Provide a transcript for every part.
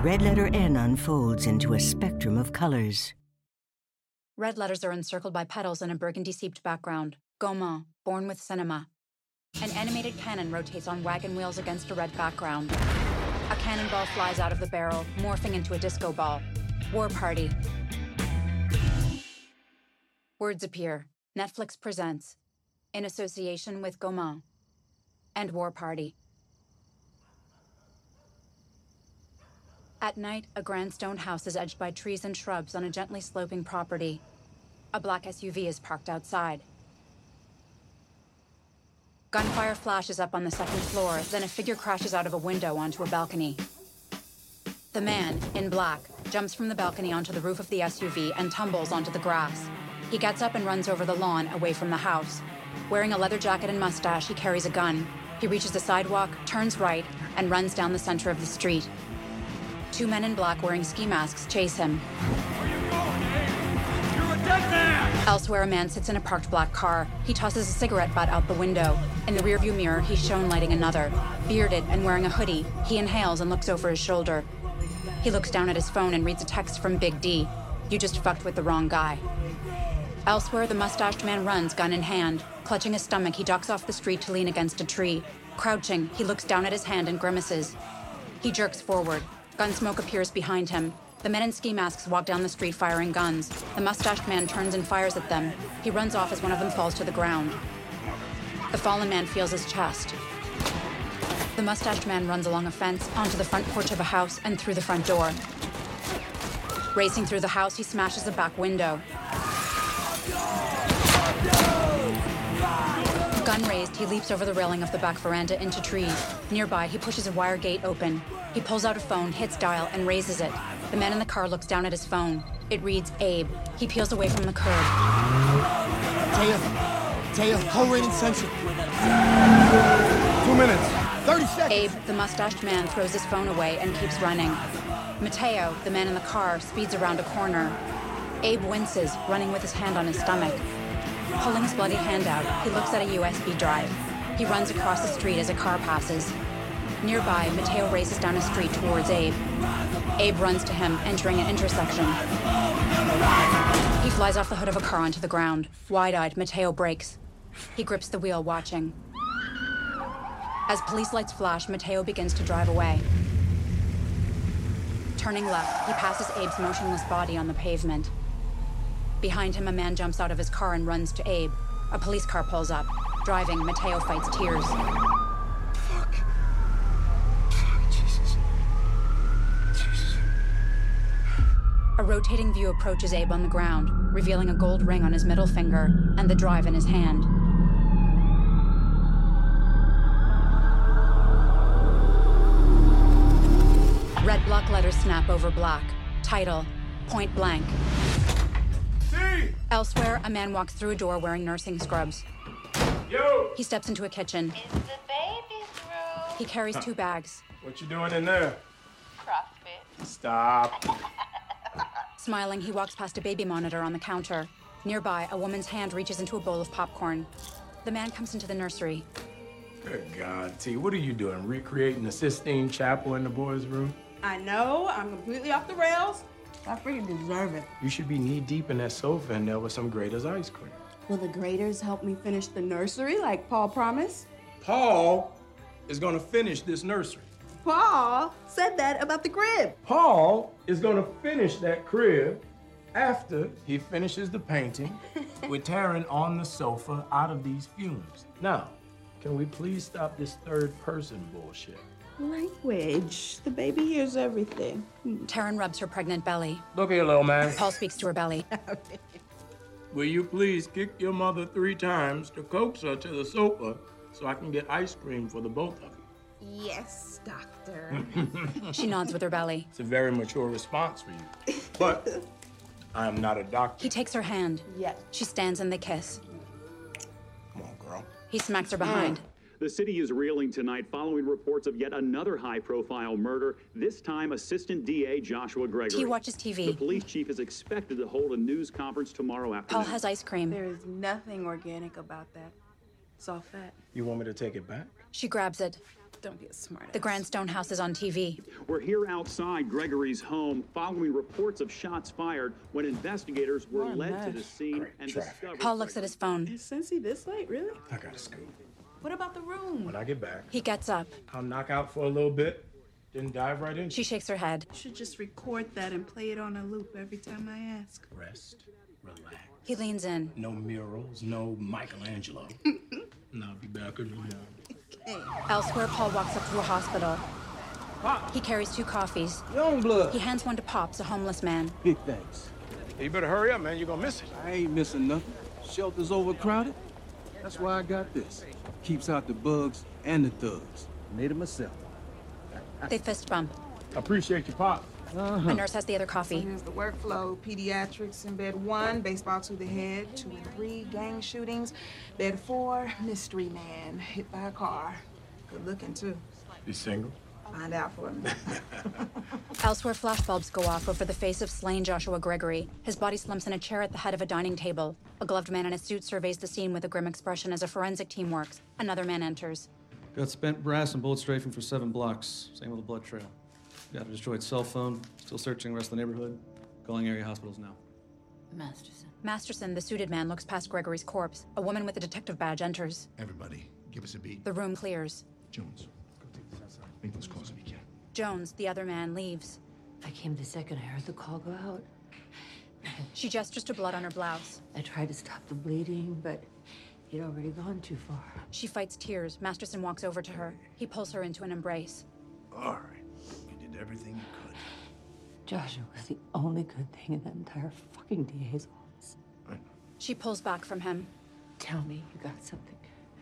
red letter N unfolds into a spectrum of colors. Red letters are encircled by petals in a burgundy-seeped background. Gaumont, born with cinema. An animated cannon rotates on wagon wheels against a red background. A cannonball flies out of the barrel, morphing into a disco ball. War Party. Words appear. Netflix presents, in association with Gaumont and War Party. At night, a grand stone house is edged by trees and shrubs on a gently sloping property. A black SUV is parked outside. Gunfire flashes up on the second floor, then a figure crashes out of a window onto a balcony. The man, in black, jumps from the balcony onto the roof of the SUV and tumbles onto the grass. He gets up and runs over the lawn, away from the house. Wearing a leather jacket and mustache, he carries a gun. He reaches the sidewalk, turns right, and runs down the center of the street. Two men in black wearing ski masks chase him. Where you going, Abe? You're a dead man! Elsewhere, a man sits in a parked black car. He tosses a cigarette butt out the window. In the rearview mirror, he's shown lighting another. Bearded and wearing a hoodie, he inhales and looks over his shoulder. He looks down at his phone and reads a text from Big D. You just fucked with the wrong guy. Elsewhere, the mustached man runs, gun in hand. Clutching his stomach, he ducks off the street to lean against a tree. Crouching, he looks down at his hand and grimaces. He jerks forward. Gun smoke appears behind him. The men in ski masks walk down the street firing guns. The mustached man turns and fires at them. He runs off as one of them falls to the ground. The fallen man feels his chest. The mustached man runs along a fence, onto the front porch of a house, and through the front door. Racing through the house, he smashes a back window. Gun raised, he leaps over the railing of the back veranda into trees. Nearby, he pushes a wire gate open. He pulls out a phone, hits dial, and raises it. The man in the car looks down at his phone. It reads Abe. He peels away from the curb. Taya, call Raiden Central. 2 minutes. 30 seconds. Abe, the mustached man, throws his phone away and keeps running. Mateo, the man in the car, speeds around a corner. Abe winces, running with his hand on his stomach. Pulling his bloody hand out, he looks at a USB drive. He runs across the street as a car passes. Nearby, Mateo races down a street towards Abe. Abe runs to him, entering an intersection. He flies off the hood of a car onto the ground. Wide-eyed, Mateo brakes. He grips the wheel, watching. As police lights flash, Mateo begins to drive away. Turning left, he passes Abe's motionless body on the pavement. Behind him, a man jumps out of his car and runs to Abe. A police car pulls up. Driving, Mateo fights tears. Fuck, Jesus. A rotating view approaches Abe on the ground, revealing a gold ring on his middle finger and the drive in his hand. Red block letters snap over black. Title, Point Blank. Elsewhere, a man walks through a door wearing nursing scrubs. Yo! He steps into a kitchen. It's the baby's room. He carries 2 bags. What you doing in there? CrossFit. Stop. Smiling, he walks past a baby monitor on the counter. Nearby, a woman's hand reaches into a bowl of popcorn. The man comes into the nursery. Good God, T, what are you doing? Recreating the Sistine Chapel in the boys' room? I know, I'm completely off the rails. I freaking deserve it. You should be knee-deep in that sofa in there with some Grater's ice cream. Will the graders help me finish the nursery like Paul promised? Paul is gonna finish this nursery. Paul said that about the crib. Paul is gonna finish that crib after he finishes the painting with Taryn on the sofa out of these fumes. Now, can we please stop this third-person bullshit? Language. The baby hears everything. Taryn rubs her pregnant belly. Look here, little man. Paul speaks to her belly. Will you please kick your mother 3 times to coax her to the sofa so I can get ice cream for the both of you? Yes, doctor. She nods with her belly. It's a very mature response for you. But I am not a doctor. He takes her hand. Yes. She stands and they kiss. Come on, girl. He smacks her behind. The city is reeling tonight following reports of yet another high-profile murder, this time Assistant DA Joshua Gregory. He watches TV. The police chief is expected to hold a news conference tomorrow afternoon. Paul has ice cream. There is nothing organic about that. It's all fat. You want me to take it back? She grabs it. Don't be a smart. The Grandstone house is on TV. We're here outside Gregory's home following reports of shots fired when investigators were led to the scene and discovered... Paul looks at his phone. Is Cincy this late, really? I got a scoop. What about the room? When I get back, He gets up. I'll knock out for a little bit, then dive right in. She shakes her head. You should just record that and play it on a loop every time I ask. Rest, relax. He leans in. No murals, no Michelangelo. And I'll be back in the morning. Elsewhere, Paul walks up to a hospital. He carries 2 coffees. Youngblood. He hands one to Pops, a homeless man. Big thanks. Hey, you better hurry up, man. You're gonna miss it. I ain't missing nothing. Shelter's overcrowded. That's why I got this. Keeps out the bugs and the thugs. Made it myself. They fist bump. Appreciate your pop. A nurse has the other So coffee. here's the workflow. Pediatrics in bed 1, baseball to the head. 2 and 3, gang shootings. Bed 4, mystery man, hit by a car. Good looking, too. You single? Find out for me. Elsewhere, flashbulbs go off over the face of slain Joshua Gregory. His body slumps in a chair at the head of a dining table. A gloved man in a suit surveys the scene with a grim expression as a forensic team works. Another man enters. Got spent brass and bullet strafing for 7 blocks. Same with a blood trail. Got a destroyed cell phone. Still searching the rest of the neighborhood. Calling area hospitals now. Masterson, the suited man, looks past Gregory's corpse. A woman with a detective badge enters. Everybody, give us a beat. The room clears. Jones, go take this outside. Make those calls if you can. Jones, the other man, leaves. I came the second I heard the call go out. She gestures to blood on her blouse. I tried to stop the bleeding, but he'd already gone too far. She fights tears. Masterson walks over to her. He pulls her into an embrace. All right. You did everything you could. Joshua was the only good thing in that entire fucking DA's office. I know. She pulls back from him. Tell me you got something.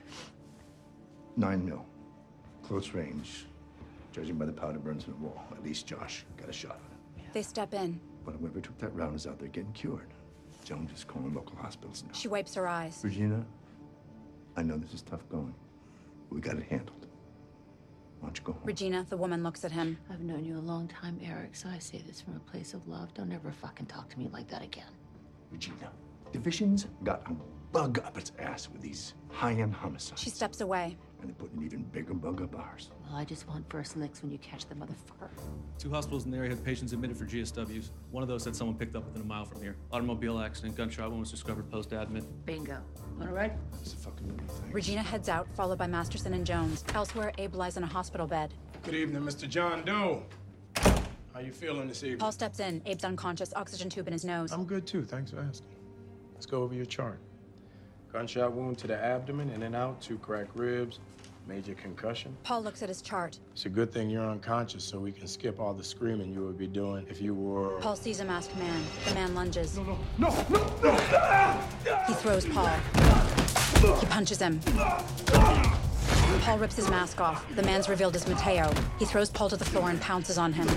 9 mil. Close range. Judging by the powder burns in the wall, at least Josh got a shot at it. They step in. But whoever took that round is out there getting cured. Jones is calling local hospitals now. She wipes her eyes. Regina, I know this is tough going, but we got it handled. Why don't you go home? Regina, the woman, looks at him. I've known you a long time, Eric, so I say this from a place of love. Don't ever fucking talk to me like that again. Regina, Division's got a bug up its ass with these high-end homicides. She steps away. And they're putting an even bigger bug up ours. Well, I just want first licks when you catch the motherfucker. 2 hospitals in the area had patients admitted for GSWs. One of those had someone picked up within a mile from here. Automobile accident, gunshot wound was discovered post-admit. Bingo. Want to ride? That's a fucking movie thing. Regina heads out, followed by Masterson and Jones. Elsewhere, Abe lies in a hospital bed. Good evening, Mr. John Doe. How you feeling this evening? Paul steps in. Abe's unconscious, oxygen tube in his nose. I'm good too, thanks for asking. Let's go over your chart. Gunshot wound to the abdomen, in and out, 2 cracked ribs, major concussion. Paul looks at his chart. It's a good thing you're unconscious so we can skip all the screaming you would be doing if you were... Paul sees a masked man. The man lunges. No! He throws Paul. He punches him. Paul rips his mask off. The man's revealed as Mateo. He throws Paul to the floor and pounces on him.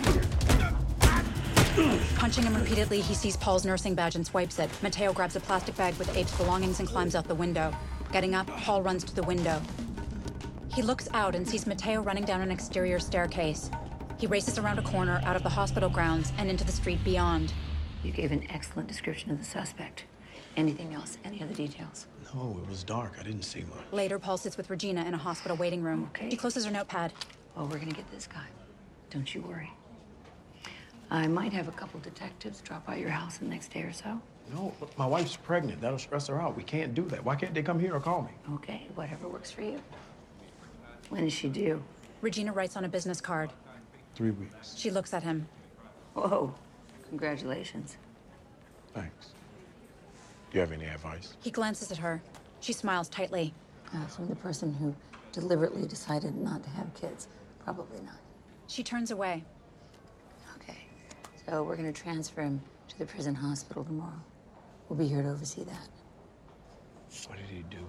Punching him repeatedly, he sees Paul's nursing badge and swipes it. Mateo grabs a plastic bag with Abe's belongings and climbs out the window. Getting up, Paul runs to the window. He looks out and sees Mateo running down an exterior staircase. He races around a corner out of the hospital grounds and into the street beyond. You gave an excellent description of the suspect. Anything else? Any other details? No, it was dark. I didn't see much. Later, Paul sits with Regina in a hospital waiting room. Okay. She closes her notepad. Oh, we're gonna get this guy. Don't you worry. I might have a couple detectives drop by your house in the next day or so. No, look, my wife's pregnant. That'll stress her out. We can't do that. Why can't they come here or call me? Okay, whatever works for you. When is she due? Regina writes on a business card. 3 weeks. She looks at him. Whoa, congratulations. Thanks. Do you have any advice? He glances at her. She smiles tightly. From the person who deliberately decided not to have kids. Probably not. She turns away. Okay, so we're gonna transfer him to the prison hospital tomorrow. We'll be here to oversee that. What did he do?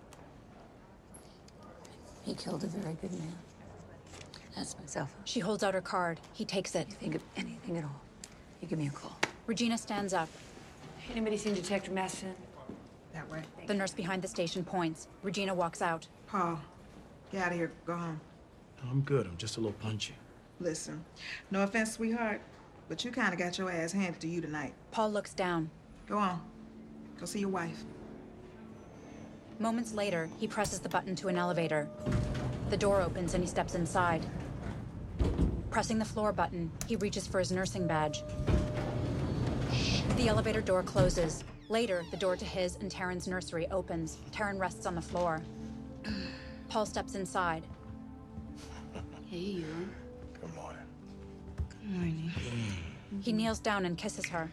He killed a very good man. That's my cell phone. She holds out her card. He takes it. If you think of anything at all, you give me a call. Regina stands up. Anybody seen Detective Masterson? That way. The nurse behind the station points. Regina walks out. Paul, get out of here. Go home. No, I'm good. I'm just a little punchy. Listen, no offense, sweetheart, but you kind of got your ass handed to you tonight. Paul looks down. Go on. Go see your wife. Moments later, he presses the button to an elevator. The door opens and he steps inside. Pressing the floor button, he reaches for his nursing badge. The elevator door closes. Later, the door to his and Taryn's nursery opens. Taryn rests on the floor. Paul steps inside. Hey, you. Good morning. Good morning. He kneels down and kisses her.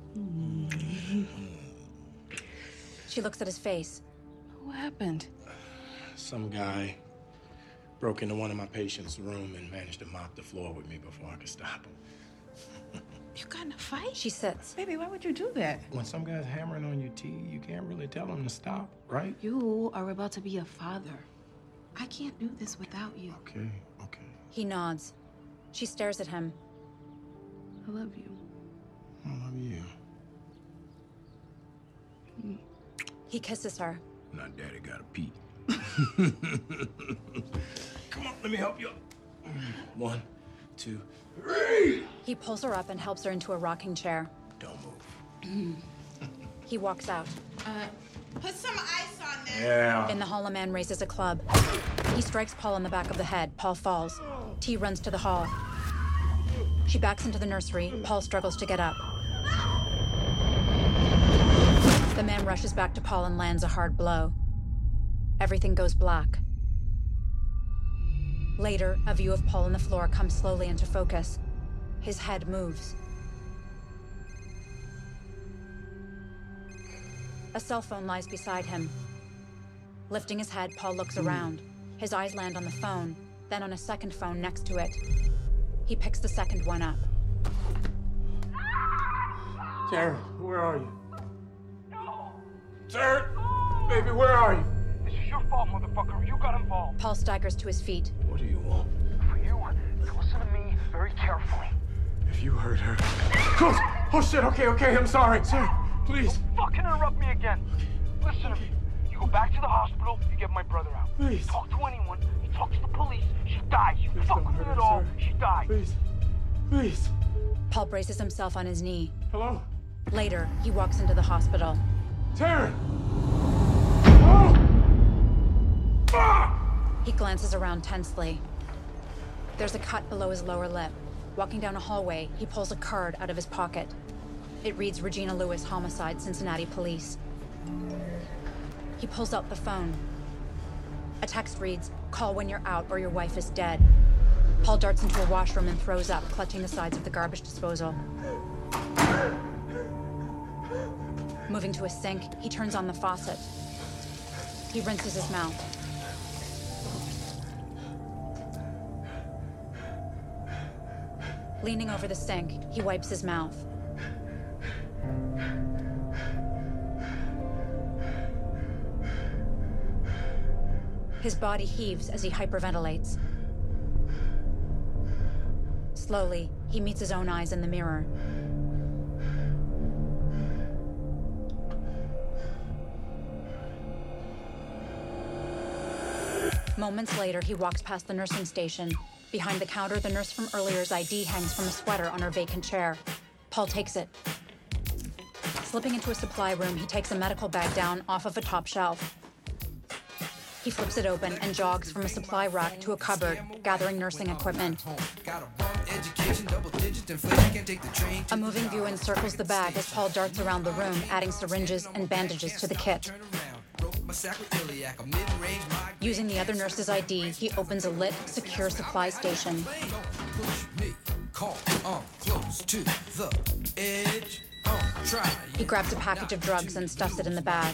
She looks at his face. What happened? Some guy broke into one of my patients' room and managed to mop the floor with me before I could stop him. You got in a fight? She sits. Baby, why would you do that? When some guy's hammering on your teeth, you can't really tell him to stop, right? You are about to be a father. I can't do this without you. Okay. He nods. She stares at him. I love you. I love you. He kisses her. Now Daddy got a pee. Come on, let me help you. 1, 2, 3. He pulls her up and helps her into a rocking chair. Don't move. He walks out. Put some ice on there. Yeah. In the hall, a man raises a club. He strikes Paul on the back of the head. Paul falls. T runs to the hall. She backs into the nursery. Paul struggles to get up. The man rushes back to Paul and lands a hard blow. Everything goes black. Later, a view of Paul on the floor comes slowly into focus. His head moves. A cell phone lies beside him. Lifting his head, Paul looks around. His eyes land on the phone, then on a second phone next to it. He picks the second one up. Taryn, where are you? Taryn! Baby, where are you? This is your fault, motherfucker. You got involved. Paul staggers to his feet. What do you want? For you, listen to me very carefully. If you hurt her... Close! Oh, shit, okay, I'm sorry. Sir, please. Don't fucking interrupt me again. Listen to me. You go back to the hospital, you get my brother out. Please. Talk to anyone. You talk to the police. She dies. You Please fuck don't with me hurt at her, all. sir. She dies. Please. Paul braces himself on his knee. Hello? Later, he walks into the hospital. Taryn! Oh! Fuck! He glances around tensely. There's a cut below his lower lip. Walking down a hallway, he pulls a card out of his pocket. It reads Regina Lewis, homicide, Cincinnati police. He pulls out the phone. A text reads, "Call when you're out or your wife is dead." Paul darts into a washroom and throws up, clutching the sides of the garbage disposal. Moving to a sink, he turns on the faucet. He rinses his mouth. Leaning over the sink, he wipes his mouth. His body heaves as he hyperventilates. Slowly, he meets his own eyes in the mirror. Moments later, he walks past the nursing station. Behind the counter, the nurse from earlier's ID hangs from a sweater on her vacant chair. Paul takes it. Slipping into a supply room, he takes a medical bag down off of a top shelf. He flips it open and jogs from a supply rack to a cupboard, gathering nursing equipment. A moving view encircles the bag as Paul darts around the room, adding syringes and bandages to the kit. Using the other nurse's ID, he opens a lit, secure supply station. He grabs a package of drugs and stuffs it in the bag.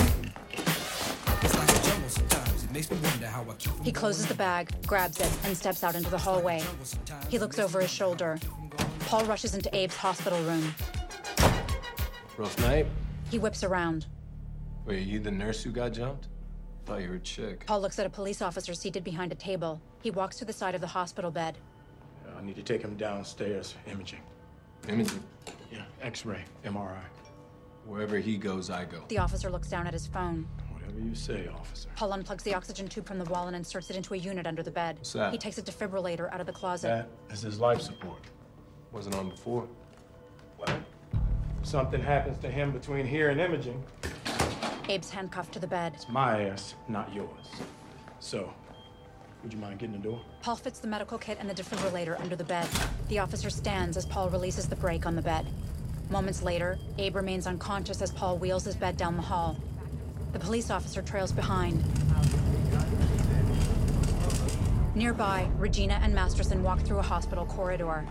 He closes the bag, grabs it, and steps out into the hallway. He looks over his shoulder. Paul rushes into Abe's hospital room. Rough night? He whips around. Wait, are you the nurse who got jumped? Thought you were a chick. Paul looks at a police officer seated behind a table. He walks to the side of the hospital bed. I need to take him downstairs. Imaging. Imaging? Yeah, X-ray, MRI. Wherever he goes, I go. The officer looks down at his phone. Whatever you say, officer. Paul unplugs the oxygen tube from the wall and inserts it into a unit under the bed. What's that? He takes a defibrillator out of the closet. That is his life support. Wasn't on before. Well, if something happens to him between here and imaging, Abe's handcuffed to the bed. it's my ass, not yours. So, Would you mind getting the door? Paul fits the medical kit and the defibrillator under the bed. The officer stands as Paul releases the brake on the bed. Moments later, Abe remains unconscious as Paul wheels his bed down the hall. The police officer trails behind. Nearby, Regina and Masterson walk through a hospital corridor.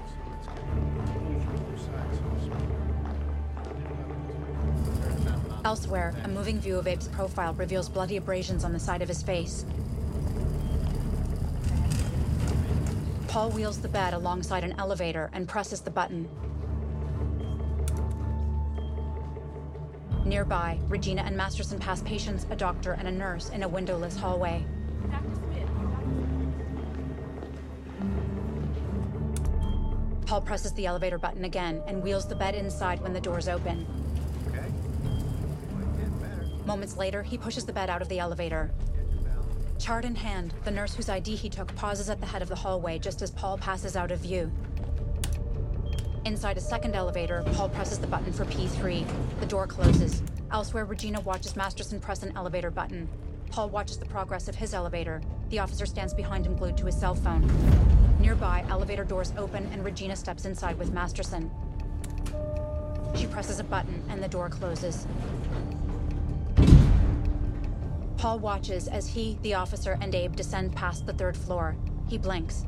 Elsewhere, a moving view of Abe's profile reveals bloody abrasions on the side of his face. Paul wheels the bed alongside an elevator and presses the button. Nearby, Regina and Masterson pass patients, a doctor, and a nurse in a windowless hallway. Paul presses the elevator button again and wheels the bed inside when the doors open. Moments later, he pushes the bed out of the elevator. Chart in hand, the nurse whose ID he took pauses at the head of the hallway just as Paul passes out of view. Inside a second elevator, Paul presses the button for P3. The door closes. Elsewhere, Regina watches Masterson press an elevator button. Paul watches the progress of his elevator. The officer stands behind him, glued to his cell phone. Nearby, elevator doors open and Regina steps inside with Masterson. She presses a button and the door closes. Paul watches as he, the officer, and Abe descend past the third floor. He blinks.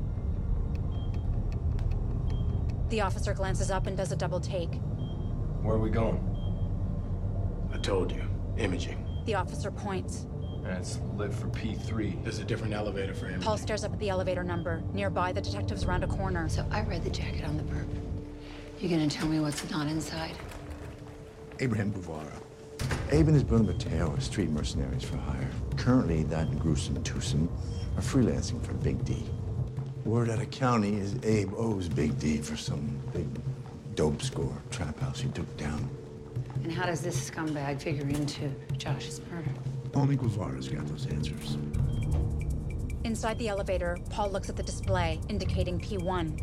The officer glances up and does a double take. Where are we going? I told you. Imaging. The officer points. That's lit for P3. There's a different elevator for imaging. Paul stares up at the elevator number. Nearby, the detectives round a corner. So I read the jacket on the perp. You gonna tell me what's not inside? Abraham Guevara. Abe and his brother Mateo are street mercenaries for hire. Currently, that and Gruesome Twosome are freelancing for Big D. Word out of county is Abe owes Big D for some big dope score trap house he took down. And how does this scumbag figure into Josh's murder? Only Guevara's got those answers. Inside the elevator, Paul looks at the display, indicating P1.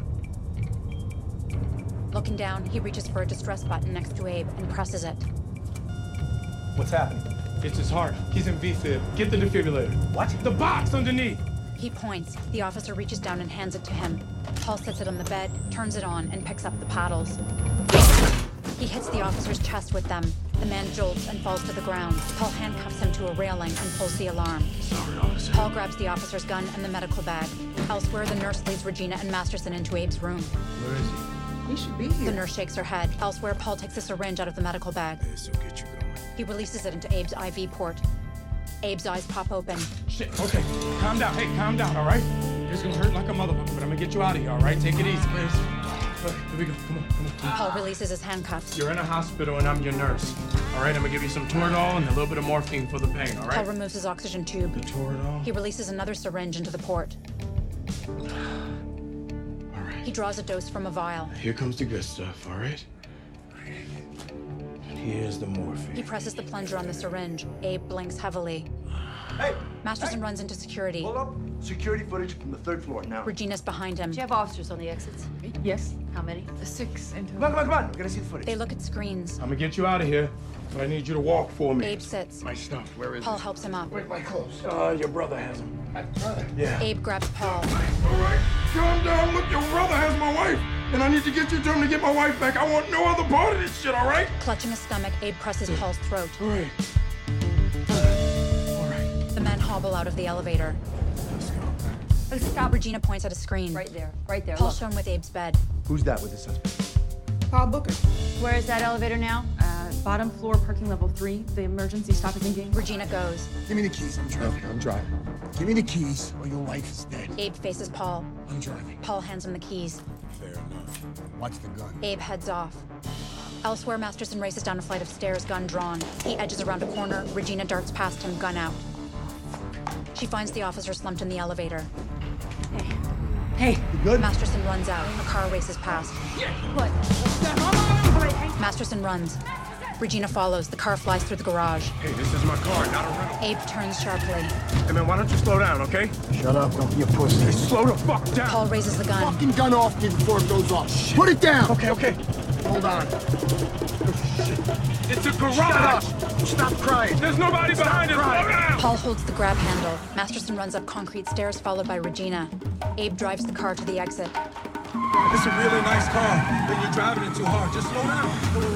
Looking down, he reaches for a distress button next to Abe and presses it. What's happening? It's his heart. He's in V-fib. Get the defibrillator. What? The box underneath! He points. The officer reaches down and hands it to him. Paul sets it on the bed, turns it on, and picks up the paddles. He hits the officer's chest with them. The man jolts and falls to the ground. Paul handcuffs him to a railing and pulls the alarm. Sorry, officer. Paul grabs the officer's gun and the medical bag. Elsewhere, the nurse leads Regina and Masterson into Abe's room. Where is he? He should be here. The nurse shakes her head. Elsewhere, Paul takes a syringe out of the medical bag. This'll get you going. He releases it into Abe's IV port. Abe's eyes pop open. Shit, okay. Calm down. Hey, calm down, all right? It's gonna hurt like a motherfucker, but I'm gonna get you out of here, all right? Take it easy, please. Look, here we go. Come on, come on. Paul releases his handcuffs. You're in a hospital and I'm your nurse. All right, I'm gonna give you some Toradol and a little bit of morphine for the pain, all right? Paul removes his oxygen tube. The Toradol? He releases another syringe into the port. All right. He draws a dose from a vial. Here comes the good stuff, all right? And here's the morphine. He presses the plunger on the syringe. Abe blinks heavily. Hey! Masterson runs into security. Hold up. Security footage from the third floor now. Regina's behind him. Do you have officers on the exits? Yes. How many? 6 in total. Come on, come on, come on. We're gonna see the footage. They look at screens. I'm gonna get you out of here, but I need you to walk for me. Abe sits. My stuff, where is Paul it? helps him up. Where's my clothes? Your brother has them. My brother? Yeah. Abe grabs Paul. All right, calm down. Look, your brother has my wife, and I need to get you to him to get my wife back. I want no other part of this shit, all right? Clutching his stomach, Abe presses Paul's throat. All right. The men hobble out of the elevator. Let's go. Let's stop. Regina points at a screen. Right there. Right there. Paul's Look. shown with Abe's bed. Who's that with the suspect? Paul Booker. Where is that elevator now? Bottom floor, parking level 3. The emergency stop is engaged. Regina goes. Give me the keys. I'm driving. Okay, I'm driving. Give me the keys, or your wife is dead. Abe faces Paul. I'm driving. Paul hands him the keys. Fair enough. Watch the gun. Abe heads off. Elsewhere, Masterson races down a flight of stairs, gun drawn. He edges around a corner. Regina darts past him, gun out. She finds the officer slumped in the elevator. Hey. You good? Masterson runs out. A car races past. What? Masterson runs. Regina follows. The car flies through the garage. Hey, this is my car, not a rental. Abe turns sharply. Hey, man, why don't you slow down, okay? Shut up. Don't be a pussy. Hey, slow the fuck down. Paul raises the gun. Fucking gun off me before it goes off. Put it down. Okay. hold on. It's a garage! Shut up! Stop crying! There's nobody behind us! Slow down! Paul holds the grab handle. Masterson runs up concrete stairs, followed by Regina. Abe drives the car to the exit. It's a really nice car, but you're driving it too hard. Just slow down.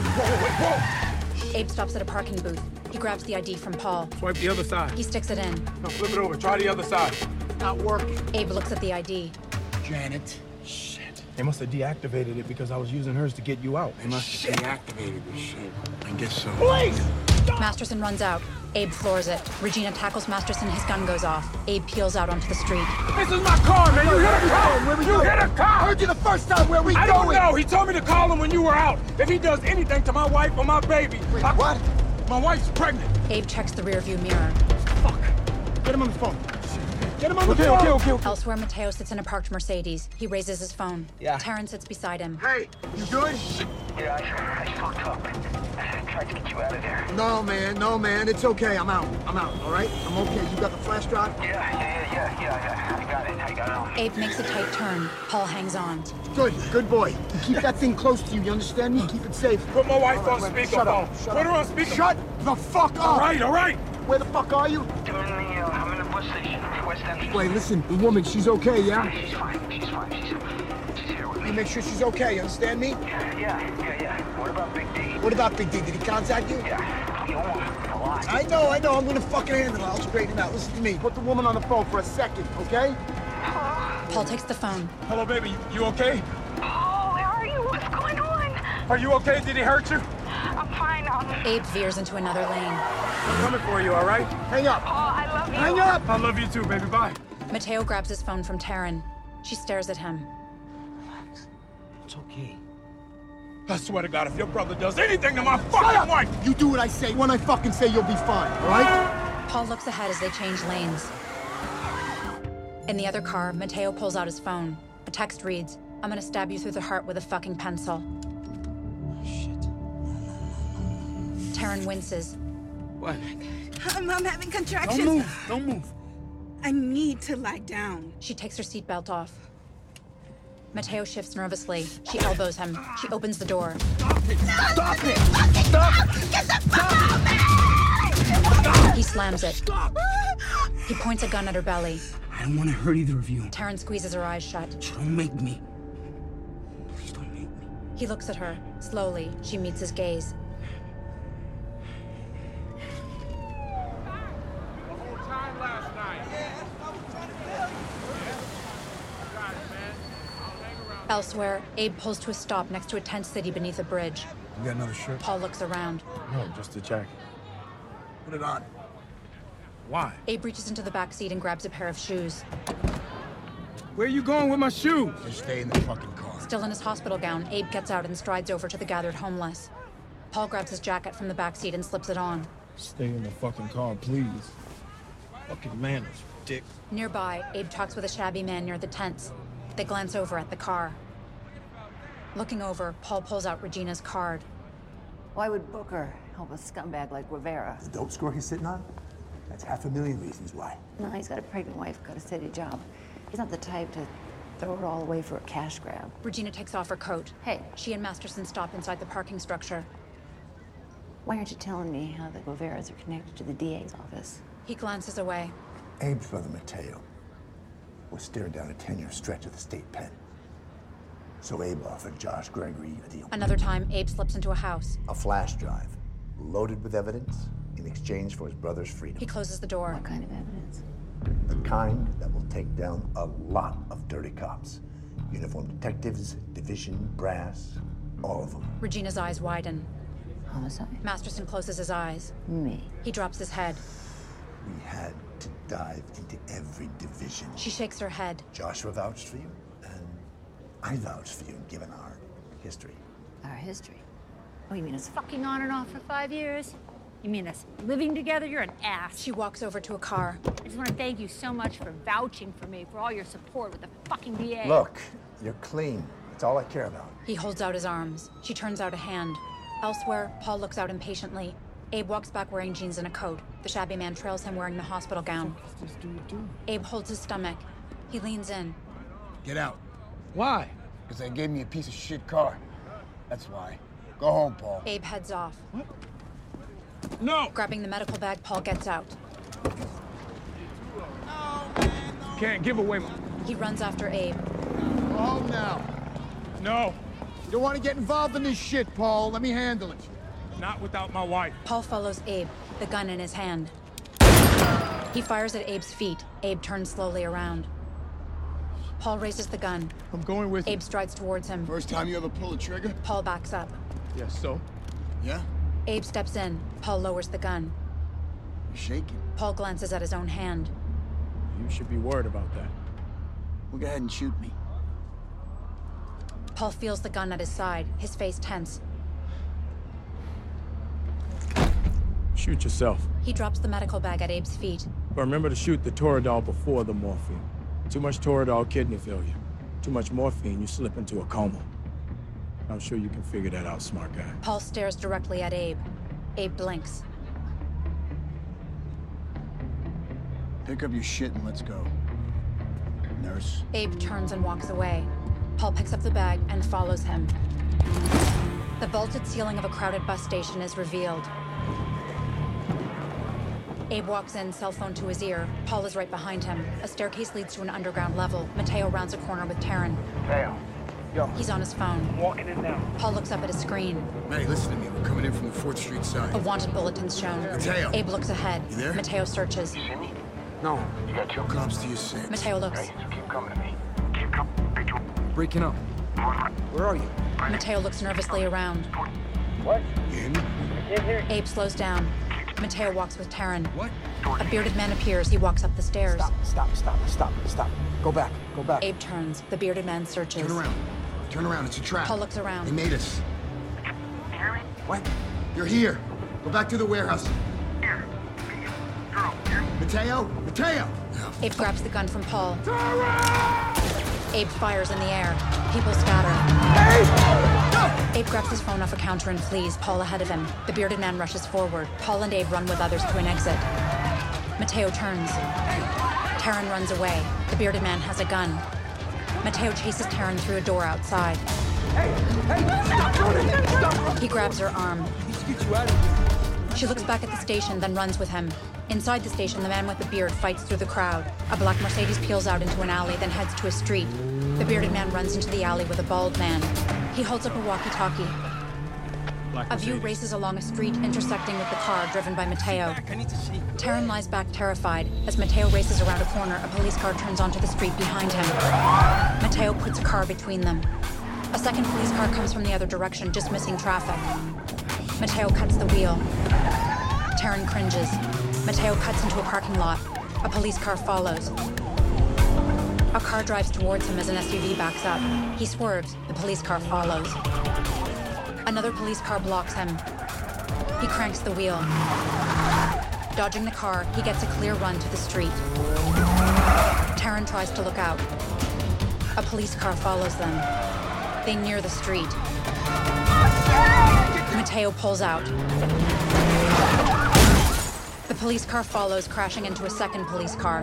Whoa. Abe stops at a parking booth. He grabs the ID from Paul. Swipe the other side. He sticks it in. No, flip it over. Try the other side. Not working. Abe looks at the ID. Janet. Shit. They must have deactivated it because I was using hers to get you out. They must have deactivated this shit. I guess so. Please! Masterson runs out. Abe floors it. Regina tackles Masterson. His gun goes off. Abe peels out onto the street. This is my car, man. You hit a car. You hit a car. I heard you the first time. Where we going? I don't know. He told me to call him when you were out. If he does anything to my wife or my baby. Wait, what? My wife's pregnant. Abe checks the rearview mirror. Fuck. Get him on the phone. Get him on the phone. Okay. Elsewhere, Mateo sits in a parked Mercedes. He raises his phone. Yeah. Taryn sits beside him. Hey, you good? Yeah, I fucked up. I tried to get you out of there. No, man. It's okay. I'm out, all right? I'm okay. You got the flash drive? Yeah. I got it. Abe makes a tight turn. Paul hangs on. Good boy. You keep that thing close to you, you understand me? Keep it safe. Put my wife on Shut speakerphone. Put her on speakerphone. Shut the fuck up! All right. Where the fuck are you? I'm in the bus station, West End. Wait, listen, the woman, she's okay, yeah? She's fine. She's here with me. You make sure she's okay, you understand me? Yeah. What about Big D? What about Big D? Did he contact you? Yeah, he almost a lot. I know. I'm gonna fucking handle it. I'll straighten it out. Listen to me. Put the woman on the phone for a second, okay? Paul takes the phone. Hello, baby. You okay? Paul, where are you? What's going on? Are you okay? Did he hurt you? I'm fine. Abe veers into another lane. I'm coming for you, all right? Hang up. Paul, I love you. Hang up! I love you too, baby. Bye. Mateo grabs his phone from Taryn. She stares at him. It's okay. I swear to God, if your brother does anything to my fucking wife... You do what I say. When I fucking say, you'll be fine, all right? Paul looks ahead as they change lanes. In the other car, Mateo pulls out his phone. A text reads, "I'm gonna stab you through the heart with a fucking pencil." Shit. Taryn winces. What? I'm having contractions. Don't move. I need to lie down. She takes her seatbelt off. Mateo shifts nervously. She elbows him. She opens the door. Stop it! Get the fuck out, man! He slams it. Stop! He points a gun at her belly. I don't want to hurt either of you. Taryn squeezes her eyes shut. Don't make me. Please don't make me. He looks at her. Slowly, she meets his gaze. Elsewhere, Abe pulls to a stop next to a tent city beneath a bridge. You got another shirt? Paul looks around. No, just a jacket. Put it on. Why? Abe reaches into the back seat and grabs a pair of shoes. Where are you going with my shoes? Just stay in the fucking car. Still in his hospital gown, Abe gets out and strides over to the gathered homeless. Paul grabs his jacket from the back seat and slips it on. Stay in the fucking car, please. Fucking manners, dick. Nearby, Abe talks with a shabby man near the tents. They glance over at the car. Looking over, Paul pulls out Regina's card. Why would Booker help a scumbag like Rivera? The dope score he's sitting on? That's 500,000 reasons why. No, he's got a pregnant wife, got a steady job. He's not the type to throw it all away for a cash grab. Regina takes off her coat. Hey. She and Masterson stop inside the parking structure. Why aren't you telling me how the Riveras are connected to the DA's office? He glances away. Abe's brother, Mateo, was staring down a 10-year stretch of the state pen. So Abe offered Josh Gregory a deal. Another time, Abe slips into a house. A flash drive, loaded with evidence, in exchange for his brother's freedom. He closes the door. What kind of evidence? The kind that will take down a lot of dirty cops. Uniformed detectives, division, brass, all of them. Regina's eyes widen. Homicide? Masterson closes his eyes. Me. He drops his head. We had to dive into every division. She shakes her head. Joshua vouched for you, and I vouched for you, given our history. Our history? Oh, you mean us fucking on and off for 5 years? You mean us living together? You're an ass. She walks over to a car. I just want to thank you so much for vouching for me, for all your support with the fucking DA. Look, you're clean. That's all I care about. He holds out his arms. She turns out a hand. Elsewhere, Paul looks out impatiently. Abe walks back wearing jeans and a coat. The shabby man trails him wearing the hospital gown. What does this dude do? Abe holds his stomach. He leans in. Get out. Why? Because they gave me a piece of shit car. That's why. Go home, Paul. Abe heads off. What? No! Grabbing the medical bag, Paul gets out. Can't give away my... He runs after Abe. Go home now. No, You don't want to get involved in this shit, Paul. Let me handle it. not without my wife. Paul follows Abe, the gun in his hand. He fires at Abe's feet. Abe turns slowly around. Paul raises the gun. I'm going with Abe strides towards him. First time you ever pull a trigger? Paul backs up. Yes, so? Yeah? Abe steps in. Paul lowers the gun. You're shaking. Paul glances at his own hand. You should be worried about that. Well, go ahead and shoot me. Paul feels the gun at his side, his face tense. Shoot yourself. He drops the medical bag at Abe's feet. But remember to shoot the Toradol before the morphine. Too much Toradol, kidney failure. Too much morphine, you slip into a coma. I'm sure you can figure that out, smart guy. Paul stares directly at Abe. Abe blinks. Pick up your shit and let's go. Nurse. Abe turns and walks away. Paul picks up the bag and follows him. The vaulted ceiling of a crowded bus station is revealed. Abe walks in, cell phone to his ear. Paul is right behind him. A staircase leads to an underground level. Mateo rounds a corner with Taryn. Mateo. Yo. He's on his phone. I'm walking in now. Paul looks up at his screen. Manny, listen to me. We're coming in from the 4th Street side. A wanted bulletin's shown. Mateo. Abe looks ahead. You there? Mateo searches. You see me? No. You got two cops to your six. Mateo looks. Okay, so keep coming to me. Keep coming. Breaking up. Where are you? Mateo looks nervously around. What? In? Abe slows down. Mateo walks with Taryn. What? A bearded man appears. He walks up the stairs. Stop. Go back. Abe turns. The bearded man searches. Turn around. It's a trap. Paul looks around. They made us. You hear me? What? You're here. Go back to the warehouse. Here. Girl, here. Mateo! Abe grabs the gun from Paul. Abe fires in the air. People scatter. Abe grabs his phone off a counter and flees, Paul ahead of him. The bearded man rushes forward. Paul and Abe run with others to an exit. Mateo turns. Taryn runs away. The bearded man has a gun. Mateo chases Taryn through a door outside. He grabs her arm. She looks back at the station, then runs with him. Inside the station, the man with the beard fights through the crowd. A black Mercedes peels out into an alley, then heads to a street. The bearded man runs into the alley with a bald man. He holds up a walkie-talkie. A view races along a street intersecting with the car driven by Mateo. Taryn lies back terrified. As Mateo races around a corner, a police car turns onto the street behind him. Mateo puts a car between them. A second police car comes from the other direction, just missing traffic. Mateo cuts the wheel. Taryn cringes. Mateo cuts into a parking lot. A police car follows. A car drives towards him as an SUV backs up. He swerves. The police car follows. Another police car blocks him. He cranks the wheel. Dodging the car, he gets a clear run to the street. Taryn tries to look out. A police car follows them. They near the street. Mateo pulls out. The police car follows, crashing into a second police car.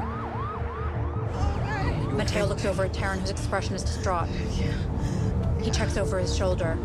Mateo looks over at Taryn, whose expression is distraught. He checks over his shoulder.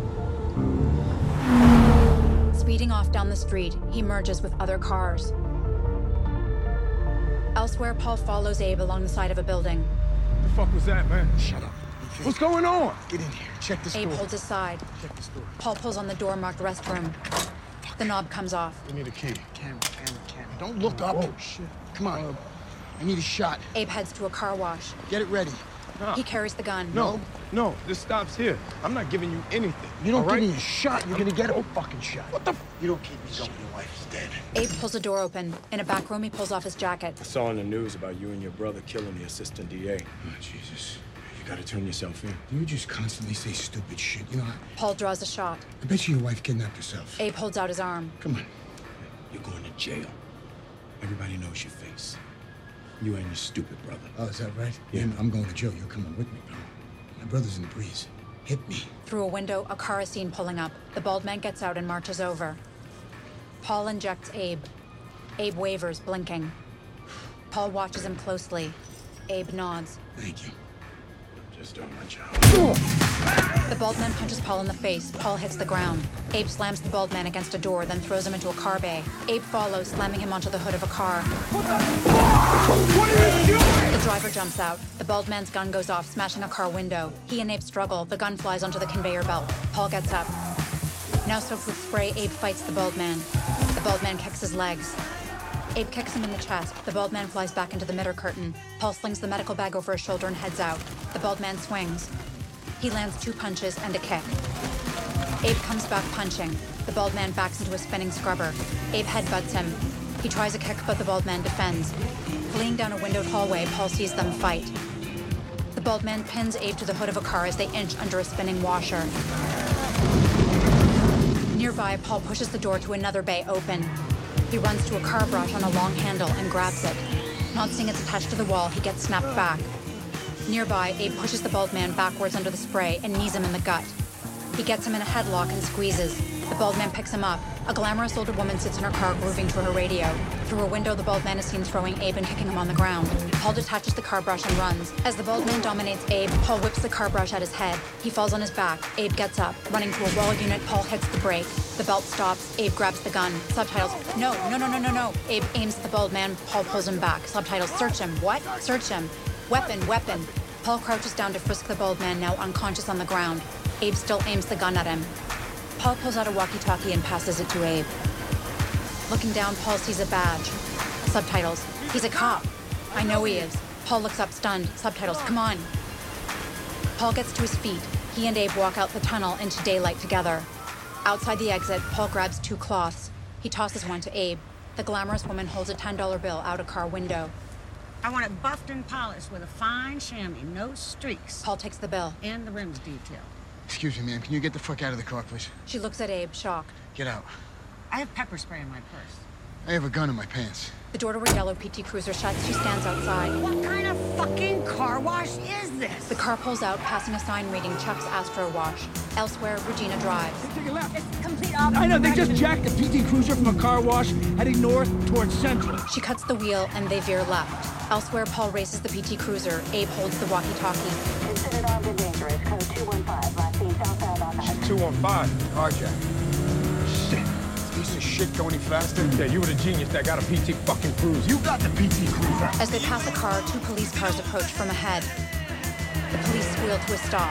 Speeding off down the street, he merges with other cars. Elsewhere, Paul follows Abe along the side of a building. The fuck was that, man? Shut up. What's going on? Get in here. Check this Abe door. holds his side. Check this door. Paul pulls on the door marked restroom. The knob comes off. We need a key. Camera. Don't look up. Oh, shit. Come on. I need a shot. Abe heads to a car wash. Get it ready. He carries the gun. No, this stops here. I'm not giving you anything. You don't all right? give me a shot, you're gonna get a fucking shot. What the? You don't keep me going. Your wife is dead. Abe pulls a door open. In a back room, he pulls off his jacket. I saw in the news about you and your brother killing the assistant DA. Oh, Jesus. You gotta turn yourself in. You just constantly say stupid shit, you know? Paul draws a shot. I bet you your wife kidnapped herself. Abe holds out his arm. Come on. You're going to jail. Everybody knows your face. You and your stupid brother. Oh, is that right? Yeah. I'm going to jail. You're coming with me, pal. My brother's in the breeze. Hit me. Through a window, a car is seen pulling up. The bald man gets out and marches over. Paul injects Abe. Abe wavers, blinking. Paul watches him closely. Abe nods. Thank you. Just doing my job. The bald man punches Paul in the face. Paul hits the ground. Abe slams the bald man against a door, then throws him into a car bay. Abe follows, slamming him onto the hood of a car. What the fuck? What are you doing? The driver jumps out. The bald man's gun goes off, smashing a car window. He and Abe struggle. The gun flies onto the conveyor belt. Paul gets up. Now soaked with spray, Abe fights the bald man. The bald man kicks his legs. Abe kicks him in the chest. The bald man flies back into the midder curtain. Paul slings the medical bag over his shoulder and heads out. The bald man swings. He lands 2 punches and a kick. Abe comes back punching. The bald man backs into a spinning scrubber. Abe headbutts him. He tries a kick, but the bald man defends. Fleeing down a windowed hallway, Paul sees them fight. The bald man pins Abe to the hood of a car as they inch under a spinning washer. Nearby, Paul pushes the door to another bay open. He runs to a car brush on a long handle and grabs it. Not seeing it's attached to the wall, he gets snapped back. Nearby, Abe pushes the bald man backwards under the spray and knees him in the gut. He gets him in a headlock and squeezes. The bald man picks him up. A glamorous older woman sits in her car grooving to her radio. Through a window, the bald man is seen throwing Abe and kicking him on the ground. Paul detaches the car brush and runs. As the bald man dominates Abe, Paul whips the car brush at his head. He falls on his back. Abe gets up. Running to a wall unit, Paul hits the brake. The belt stops. Abe grabs the gun. Subtitles, no. Abe aims at the bald man. Paul pulls him back. Subtitles, search him. What? Search him. Weapon. Paul crouches down to frisk the bald man, now unconscious on the ground. Abe still aims the gun at him. Paul pulls out a walkie-talkie and passes it to Abe. Looking down, Paul sees a badge. Subtitles, he's a cop. I know he is. Paul looks up stunned. Subtitles, come on. Paul gets to his feet. He and Abe walk out the tunnel into daylight together. Outside the exit, Paul grabs 2 cloths. He tosses one to Abe. The glamorous woman holds a $10 bill out a car window. I want it buffed and polished with a fine chamois, no streaks. Paul takes the bill. And the rims detailed. Excuse me, ma'am. Can you get the fuck out of the car, please? She looks at Abe, shocked. Get out. I have pepper spray in my purse. I have a gun in my pants. The door to her yellow PT Cruiser shuts. She stands outside. What kind of fucking car wash is this? The car pulls out, passing a sign reading Chuck's Astro Wash. Elsewhere, Regina drives. Take a left. It's complete opposite. I know, they just jacked the PT Cruiser from a car wash, heading north towards Central. She cuts the wheel and they veer left. Elsewhere, Paul races the PT Cruiser. Abe holds the walkie-talkie. Considered armed and dangerous. Code 215. Last seen southbound on that. 215. Carjack. Shit. Piece of shit going any faster? Yeah, you were the genius that got a PT fucking Cruiser. You got the PT Cruiser. As they pass a car, 2 police cars approach from ahead. The police squeal to a stop.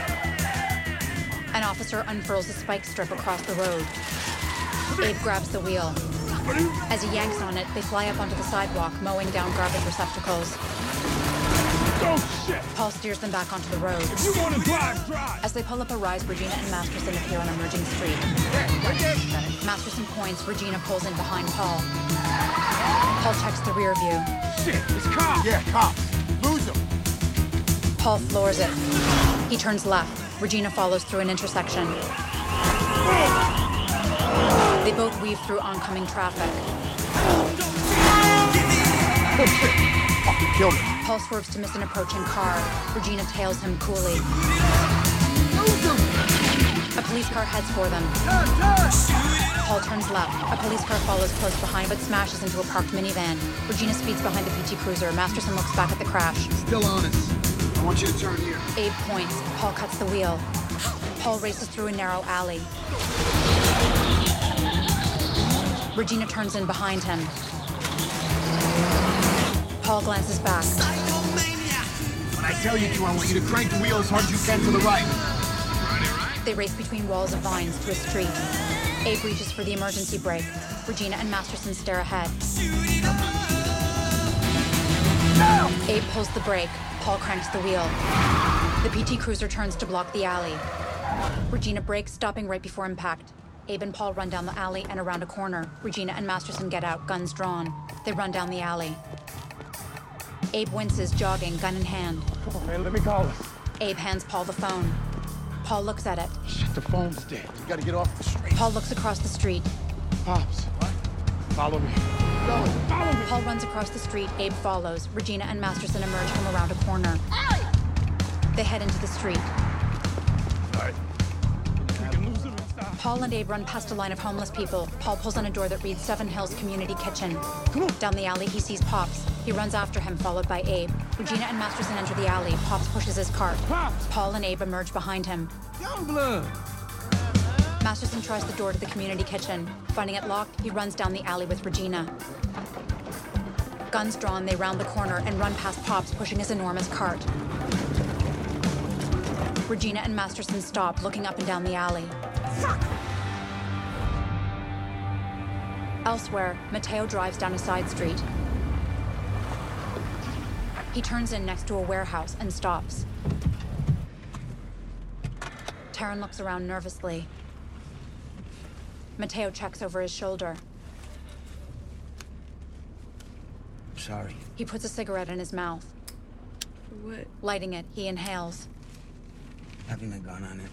An officer unfurls a spike strip across the road. Abe grabs the wheel. As he yanks on it, they fly up onto the sidewalk, mowing down garbage receptacles. Oh, shit! Paul steers them back onto the road. If you want to drive, drive! As they pull up a rise, Regina and Masterson appear on a merging street. Masterson points, Regina pulls in behind Paul. Paul checks the rear view. Shit, it's cops! Yeah, cops. Lose them. Paul floors it. He turns left. Regina follows through an intersection. They both weave through oncoming traffic. Oh, shit. Fucking kill me. Paul swerves to miss an approaching car. Regina tails him coolly. A police car heads for them. Paul turns left. A police car follows close behind, but smashes into a parked minivan. Regina speeds behind the PT Cruiser. Masterson looks back at the crash. Still on us. I want you to turn here. Abe points. Paul cuts the wheel. Paul races through a narrow alley. Regina turns in behind him. Paul glances back. When I tell you to, I want you to crank the wheel as hard as you can to the right. They race between walls of vines to a street. Abe reaches for the emergency brake. Regina and Masterson stare ahead. No! Abe pulls the brake. Paul cranks the wheel. The PT Cruiser turns to block the alley. Regina brakes, stopping right before impact. Abe and Paul run down the alley and around a corner. Regina and Masterson get out, guns drawn. They run down the alley. Abe winces, jogging, gun in hand. Come on, man, let me call her. Abe hands Paul the phone. Paul looks at it. Shit, the phone's dead. You gotta get off the street. Paul looks across the street. Pops. What? Follow me. Go, follow me. Paul runs across the street. Abe follows. Regina and Masterson emerge from around a corner. They head into the street. All right. We can lose them and stop. Paul and Abe run past a line of homeless people. Paul pulls on a door that reads Seven Hills Community Kitchen. Down the alley, he sees Pops. He runs after him, followed by Abe. Regina and Masterson enter the alley. Pops pushes his cart. Pops! Paul and Abe emerge behind him. Youngblood! Masterson tries the door to the community kitchen. Finding it locked, he runs down the alley with Regina. Guns drawn, they round the corner and run past Pops, pushing his enormous cart. Regina and Masterson stop, looking up and down the alley. Fuck! Elsewhere, Mateo drives down a side street. He turns in next to a warehouse and stops. Taryn looks around nervously. Mateo checks over his shoulder. Sorry. He puts a cigarette in his mouth. What? Lighting it, he inhales. Having a gun on it.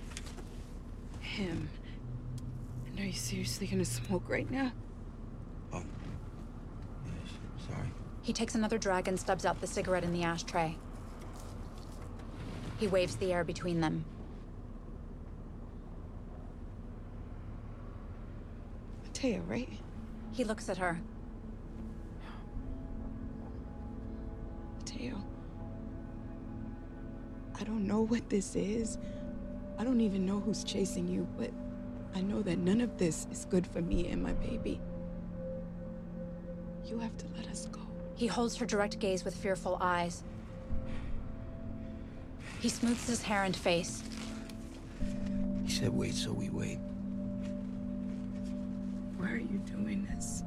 Him. And are you seriously gonna smoke right now? Oh. Yes, sorry. He takes another drag and stubs out the cigarette in the ashtray. He waves the air between them. Mateo, right? He looks at her. Mateo. I don't know what this is. I don't even know who's chasing you, but I know that none of this is good for me and my baby. You have to let us go. He holds her direct gaze with fearful eyes. He smooths his hair and face. He said wait, so we wait. Why are you doing this?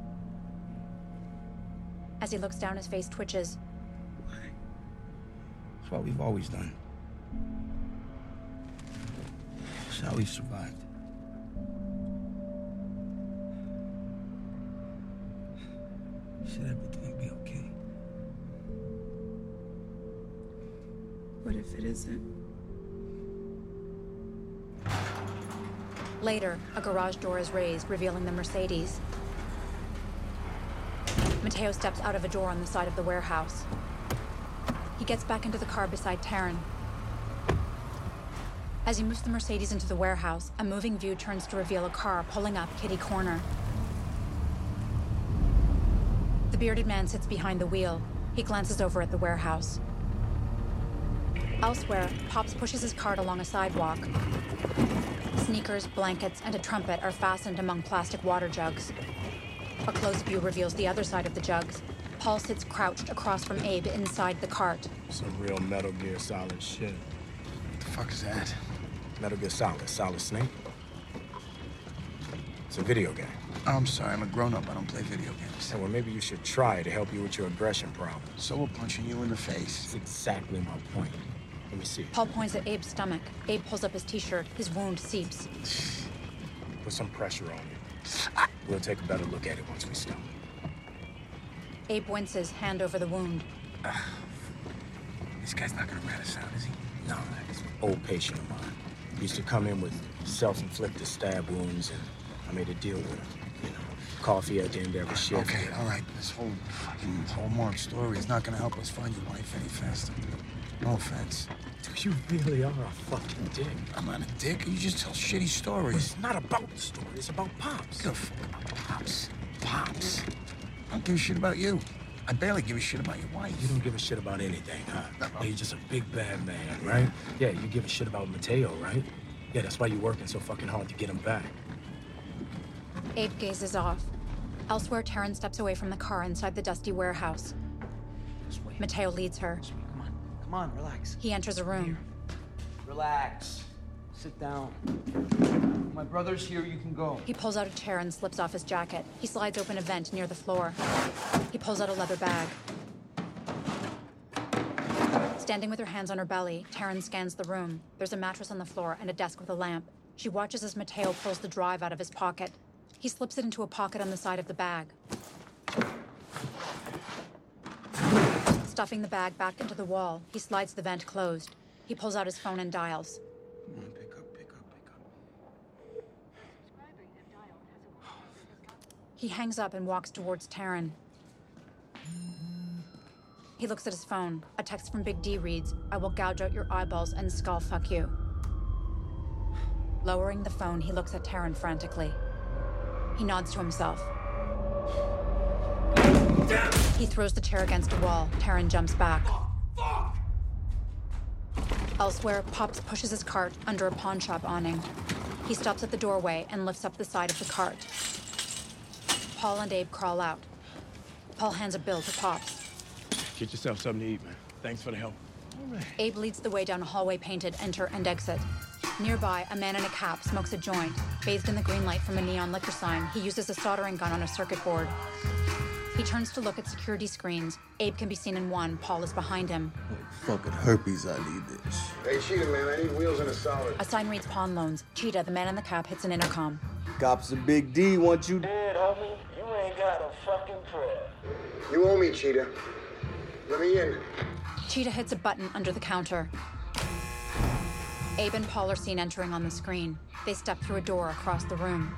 As he looks down, his face twitches. It's what we've always done. It's how we've survived. He said everything would be okay. What if it isn't? Later, a garage door is raised, revealing the Mercedes. Mateo steps out of a door on the side of the warehouse. He gets back into the car beside Taryn. As he moves the Mercedes into the warehouse, a moving view turns to reveal a car pulling up Kitty Corner. The bearded man sits behind the wheel. He glances over at the warehouse. Elsewhere, Pops pushes his cart along a sidewalk. Sneakers, blankets, and a trumpet are fastened among plastic water jugs. A close view reveals the other side of the jugs. Paul sits crouched across from Abe inside the cart. Some real Metal Gear Solid shit. What the fuck is that? Metal Gear Solid, Solid Snake. It's a video game. Oh, I'm sorry, I'm a grown-up. I don't play video games. Yeah, well, maybe you should try to help you with your aggression problem. So we're punching you in the face. That's exactly my point. Let me see. Paul points at Abe's stomach. Abe pulls up his t-shirt. His wound seeps. Put some pressure on you. We'll take a better look at it once we stop. Abe winces, hand over the wound. This guy's not gonna rat us out, is he? No, he's an old patient of mine. He used to come in with self-inflicted stab wounds, and I made a deal with him. You know, coffee at the end of every shift. Okay, all right. This whole fucking Hallmark story is not gonna help us find your wife any faster. No offense. You really are a fucking dick. I'm not a dick. You just tell shitty stories. It's not about the story. It's about Pops. Give a fuck about Pops. Pops. I don't give a shit about you. I barely give a shit about your wife. You don't give a shit about anything, huh? Yeah, you're just a big bad man, right? Yeah, you give a shit about Mateo, right? Yeah, that's why you're working so fucking hard to get him back. Abe gazes off. Elsewhere, Taryn steps away from the car inside the dusty warehouse. Mateo leads her. Come on, relax. He enters a room. Relax. Sit down. My brother's here, you can go. He pulls out a chair and slips off his jacket. He slides open a vent near the floor. He pulls out a leather bag. Standing with her hands on her belly, Taryn scans the room. There's a mattress on the floor and a desk with a lamp. She watches as Mateo pulls the drive out of his pocket. He slips it into a pocket on the side of the bag. Stuffing the bag back into the wall, he slides the vent closed. He pulls out his phone and dials. Come on, pick up. He hangs up and walks towards Taryn. He looks at his phone. A text from Big D reads, "I will gouge out your eyeballs and skull fuck you." Lowering the phone, he looks at Taryn frantically. He nods to himself. He throws the chair against a wall. Taryn jumps back. Elsewhere, Pops pushes his cart under a pawn shop awning. He stops at the doorway and lifts up the side of the cart. Paul and Abe crawl out. Paul hands a bill to Pops. Get yourself something to eat, man. Thanks for the help. Abe leads the way down a hallway painted enter and exit. Nearby, a man in a cap smokes a joint. Bathed in the green light from a neon liquor sign, he uses a soldering gun on a circuit board. He turns to look at security screens. Abe can be seen in one. Paul is behind him. Fucking herpes, I need this. Hey, Cheetah, man, I need wheels and a solid. A sign reads pawn loans. Cheetah, the man in the cap, hits an intercom. Cops and Big D want you dead, homie. You ain't got a fucking prayer. You owe me, Cheetah. Let me in. Cheetah hits a button under the counter. Abe and Paul are seen entering on the screen. They step through a door across the room.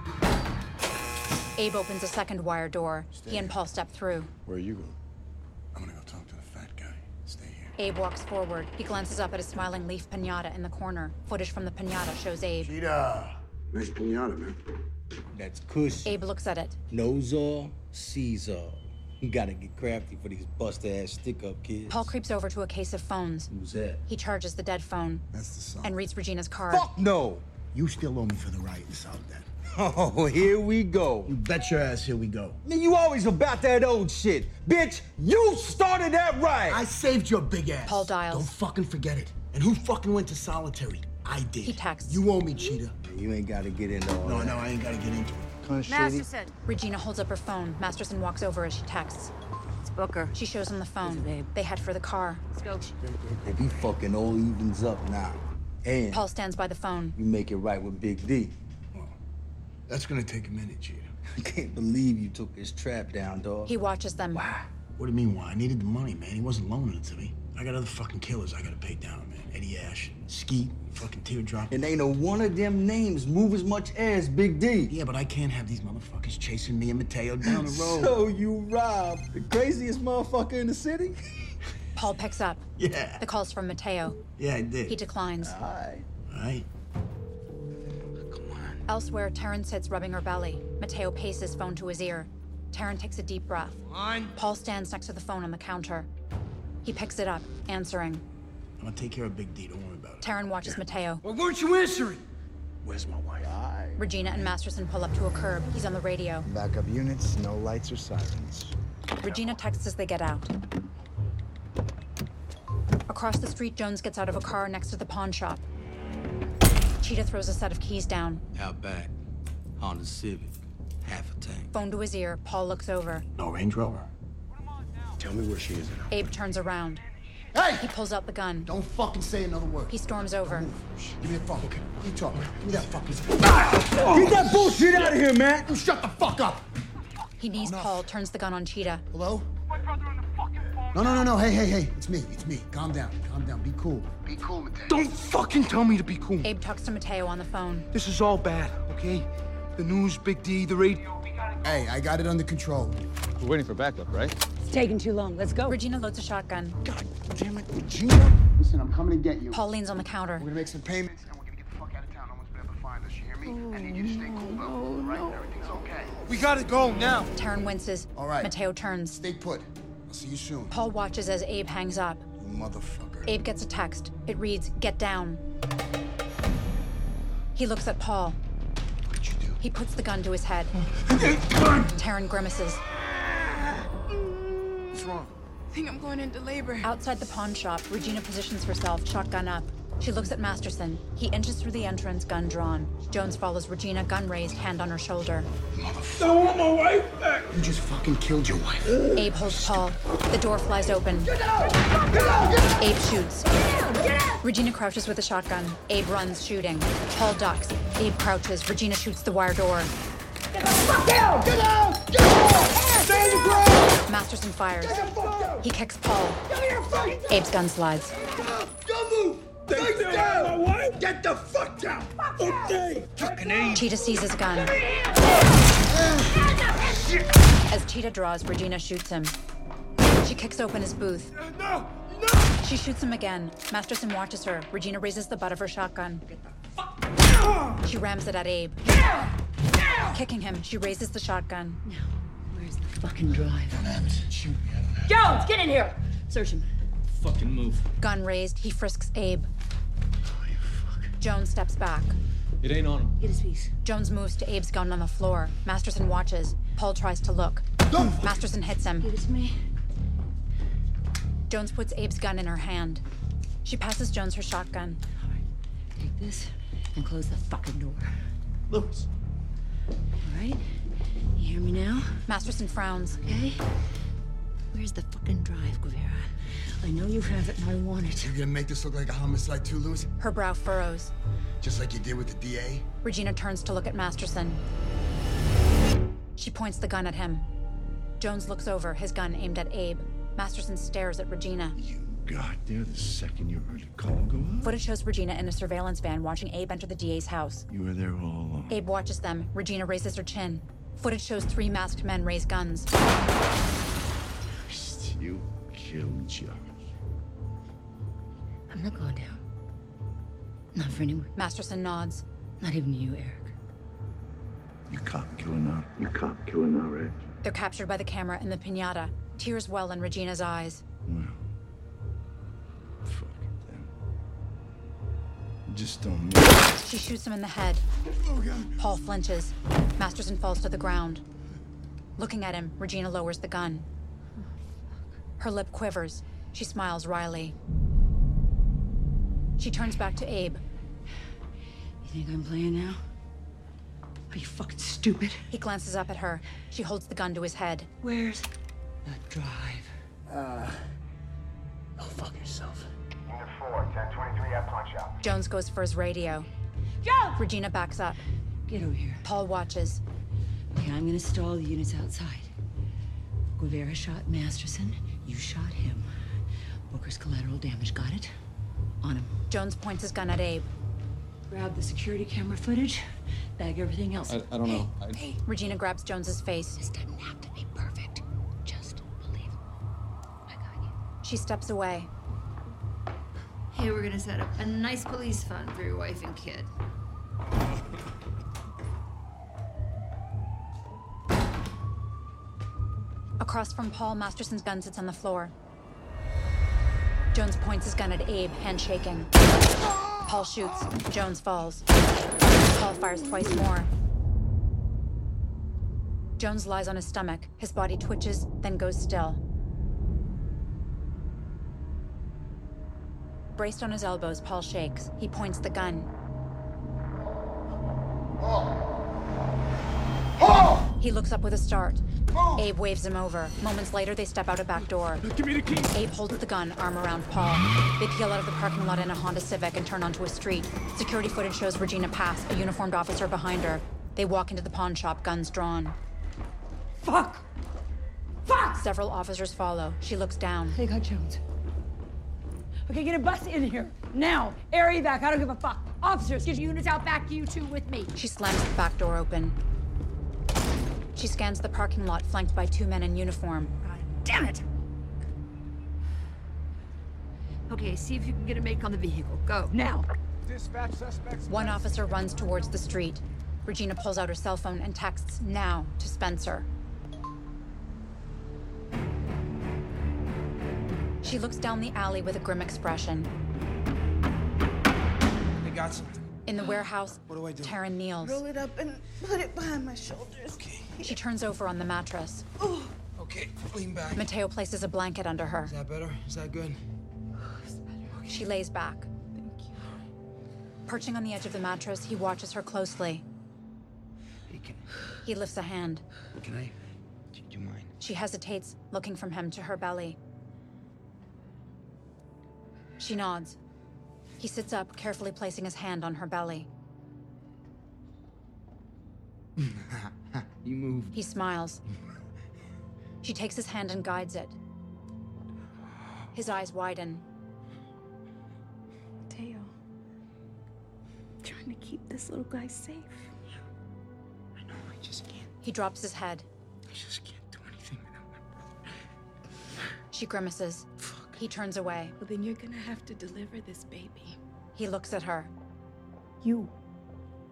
Abe opens a second wire door. He and Paul step through. Where are you going? I'm gonna go talk to the fat guy. Stay here. Abe walks forward. He glances up at a smiling leaf piñata in the corner. Footage from the piñata shows Abe. Cheetah. Nice piñata, man. That's Kush. Abe looks at it. Knows all, sees all. You gotta get crafty for these busted-ass stick-up kids. Paul creeps over to a case of phones. Who's that? He charges the dead phone. That's the song. And reads Regina's card. Fuck no! You still owe me for the ride in South Bend. Oh, here we go. You bet your ass here we go. Man, you always about that old shit. Bitch, you started that right. I saved your big ass. Paul dials. Don't fucking forget it. And who fucking went to solitary? I did. He texts. You owe me, Cheetah. You ain't gotta get into all that. No, I ain't gotta get into it. Kinda shady. Masterson. Regina holds up her phone. Masterson walks over as she texts. It's Booker. She shows him the phone. Babe. They head for the car. Let's go. If he fucking all evens up now, and Paul stands by the phone. you make it right with Big D. That's gonna take a minute, Cheetah. I can't believe you took this trap down, dog. He watches them. Why? What do you mean why? I needed the money, man. He wasn't loaning it to me. I got other fucking killers I gotta pay down, man. Eddie Ash, Skeet, fucking Teardrop. And ain't no one of them names move as much as Big D. Yeah, but I can't have these motherfuckers chasing me and Mateo down the road. So you robbed the craziest motherfucker in the city? Paul picks up. Yeah. The call's from Mateo. Yeah, I did. He declines. All right. All right. Elsewhere, Taryn sits rubbing her belly. Mateo paces, phone to his ear. Taryn takes a deep breath. Paul stands next to the phone on the counter. He picks it up, answering. I'm gonna take care of Big D, don't worry about it. Taryn watches Mateo. Why weren't you answering? Where's my wife? Regina and Masterson pull up to a curb. He's on the radio. Backup units, no lights or sirens. Regina texts as they get out. Across the street, Jones gets out of a car next to the pawn shop. Cheetah throws a set of keys down. Out back, Honda Civic, half a tank. Phone to his ear, Paul looks over. No Range Rover. Tell me where she is now. Abe turns around. Hey! He pulls out the gun. Don't fucking say another word. He storms over. Give me the phone. Okay, you talk. Give me that fucking... Get that bullshit out of here, man! You shut the fuck up! He knees Paul, turns the gun on Cheetah. Hello? My brother on the fucking phone. No. Hey. It's me. Calm down. Be cool. Be cool, Mateo. Don't fucking tell me to be cool. Abe talks to Mateo on the phone. This is all bad, okay? The news, Big D, the radio. Hey, I got it under control. We're waiting for backup, right? It's taking too long. Let's go. Regina loads a shotgun. God damn it, Regina. Listen, I'm coming to get you. Paul leans on the counter. We're gonna make some payments, and we're gonna get the fuck out of town. No one's been able to find us, you hear me? I need you to stay cool, though, all right? Everything's okay. We gotta go now. Taryn winces. All right. Mateo turns. Stay put. I'll see you soon. Paul watches as Abe hangs up. You motherfucker. Abe gets a text. It reads, "Get down." He looks at Paul. What'd you do? He puts the gun to his head. Taryn grimaces. What's wrong? I think I'm going into labor. Outside the pawn shop, Regina positions herself, shotgun up. She looks at Masterson. He inches through the entrance, gun drawn. Jones follows Regina, gun raised, hand on her shoulder. Motherfucker. I want my wife back. You just fucking killed your wife. Abe holds Paul. The door flies open. Get out! Get out! Abe shoots. Get out! Regina crouches with a shotgun. Abe runs, shooting. Paul ducks. Abe crouches. Regina shoots the wire door. Get the fuck out! Get out! Get out! Stay on the ground! Masterson fires. Get the fuck out! He kicks Paul. Get here, fucking! Abe's gun slides. Don't move! Face down! My wife? Get the fuck down! Okay! Fucking A. Cheetah seizes a gun. As Cheetah draws, Regina shoots him. She kicks open his booth. No! She shoots him again. Masterson watches her. Regina raises the butt of her shotgun. She rams it at Abe. Kicking him, she raises the shotgun. Now, where's the fucking drive? I don't have it. Shoot me. I don't have it. Jones, get in here! Search him. Fucking move. Gun raised, he frisks Abe. Jones steps back. It ain't on him. Get his piece. Jones moves to Abe's gun on the floor. Masterson watches. Paul tries to look. Masterson hits him. Give it to me. Jones puts Abe's gun in her hand. She passes Jones her shotgun. All right. Take this and close the fucking door. Lewis. All right? You hear me now? Masterson frowns. Okay? Where's the fucking drive, Guevara? I know you have it and I want it. You're gonna make this look like a homicide too, Lewis? Her brow furrows. Just like you did with the DA? Regina turns to look at Masterson. She points the gun at him. Jones looks over, his gun aimed at Abe. Masterson stares at Regina. You got there the second you heard the call go up? Footage shows Regina in a surveillance van watching Abe enter the DA's house. You were there all along. Abe watches them. Regina raises her chin. Footage shows 3 masked men raise guns. You killed Josh. I'm not going down. Not for anyone. Masterson nods. Not even you, Eric. You cop killer now. You cop killer now, right? They're captured by the camera in the piñata. Tears well in Regina's eyes. Well, fuck it then. Just don't know. She shoots him in the head. Paul flinches. Masterson falls to the ground. Looking at him, Regina lowers the gun. Her lip quivers. She smiles wryly. She turns back to Abe. You think I'm playing now? Are you fucking stupid? He glances up at her. She holds the gun to his head. Where's the drive? Go fuck yourself. Unit 4, 1023 at punch out. Jones goes for his radio. Jones! Regina backs up. Get over here. Paul watches. Okay, I'm gonna stall the units outside. Guevara shot Masterson. You shot him. Booker's collateral damage. Got it? On him. Jones points his gun at Abe. Grab the security camera footage. Bag everything else. I don't know. Hey. Regina grabs Jones's face. This doesn't have to be perfect. Just believable. I got you. She steps away. Hey, we're gonna set up a nice police fund for your wife and kid. Across from Paul, Masterson's gun sits on the floor. Jones points his gun at Abe, hand shaking. Paul shoots. Jones falls. Paul fires twice more. Jones lies on his stomach. His body twitches, then goes still. Braced on his elbows, Paul shakes. He points the gun. He looks up with a start. Abe waves him over. Moments later, they step out a back door. Give me the key. Abe holds the gun, arm around Paul. They peel out of the parking lot in a Honda Civic and turn onto a street. Security footage shows Regina pass, a uniformed officer behind her. They walk into the pawn shop, guns drawn. Fuck! Fuck! Several officers follow. She looks down. They got Jones. Okay, get a bus in here. Now. Area back. I don't give a fuck. Officers, get units out back, you two with me. She slams the back door open. She scans the parking lot, flanked by 2 men in uniform. God damn it! Okay, see if you can get a make on the vehicle. Go. Now. Dispatch suspects. One officer runs towards the street. Regina pulls out her cell phone and texts now to Spencer. She looks down the alley with a grim expression. I got something. In the warehouse, What do I do? Taryn kneels. Roll it up and put it behind my shoulders. Okay. She turns over on the mattress. Okay, lean back. Mateo places a blanket under her. Is that better? Is that good? She lays back. Thank you. Perching on the edge of the mattress, he watches her closely. Hey, He lifts a hand. can I? Do you mind? She hesitates, looking from him to her belly. She nods. He sits up, carefully placing his hand on her belly. You moved. He smiles. She takes his hand and guides it. His eyes widen. Mateo, I'm trying to keep this little guy safe. I know, I just can't. He drops his head. I just can't do anything without my brother. She grimaces. He turns away. Well, then you're gonna have to deliver this baby. He looks at her. You.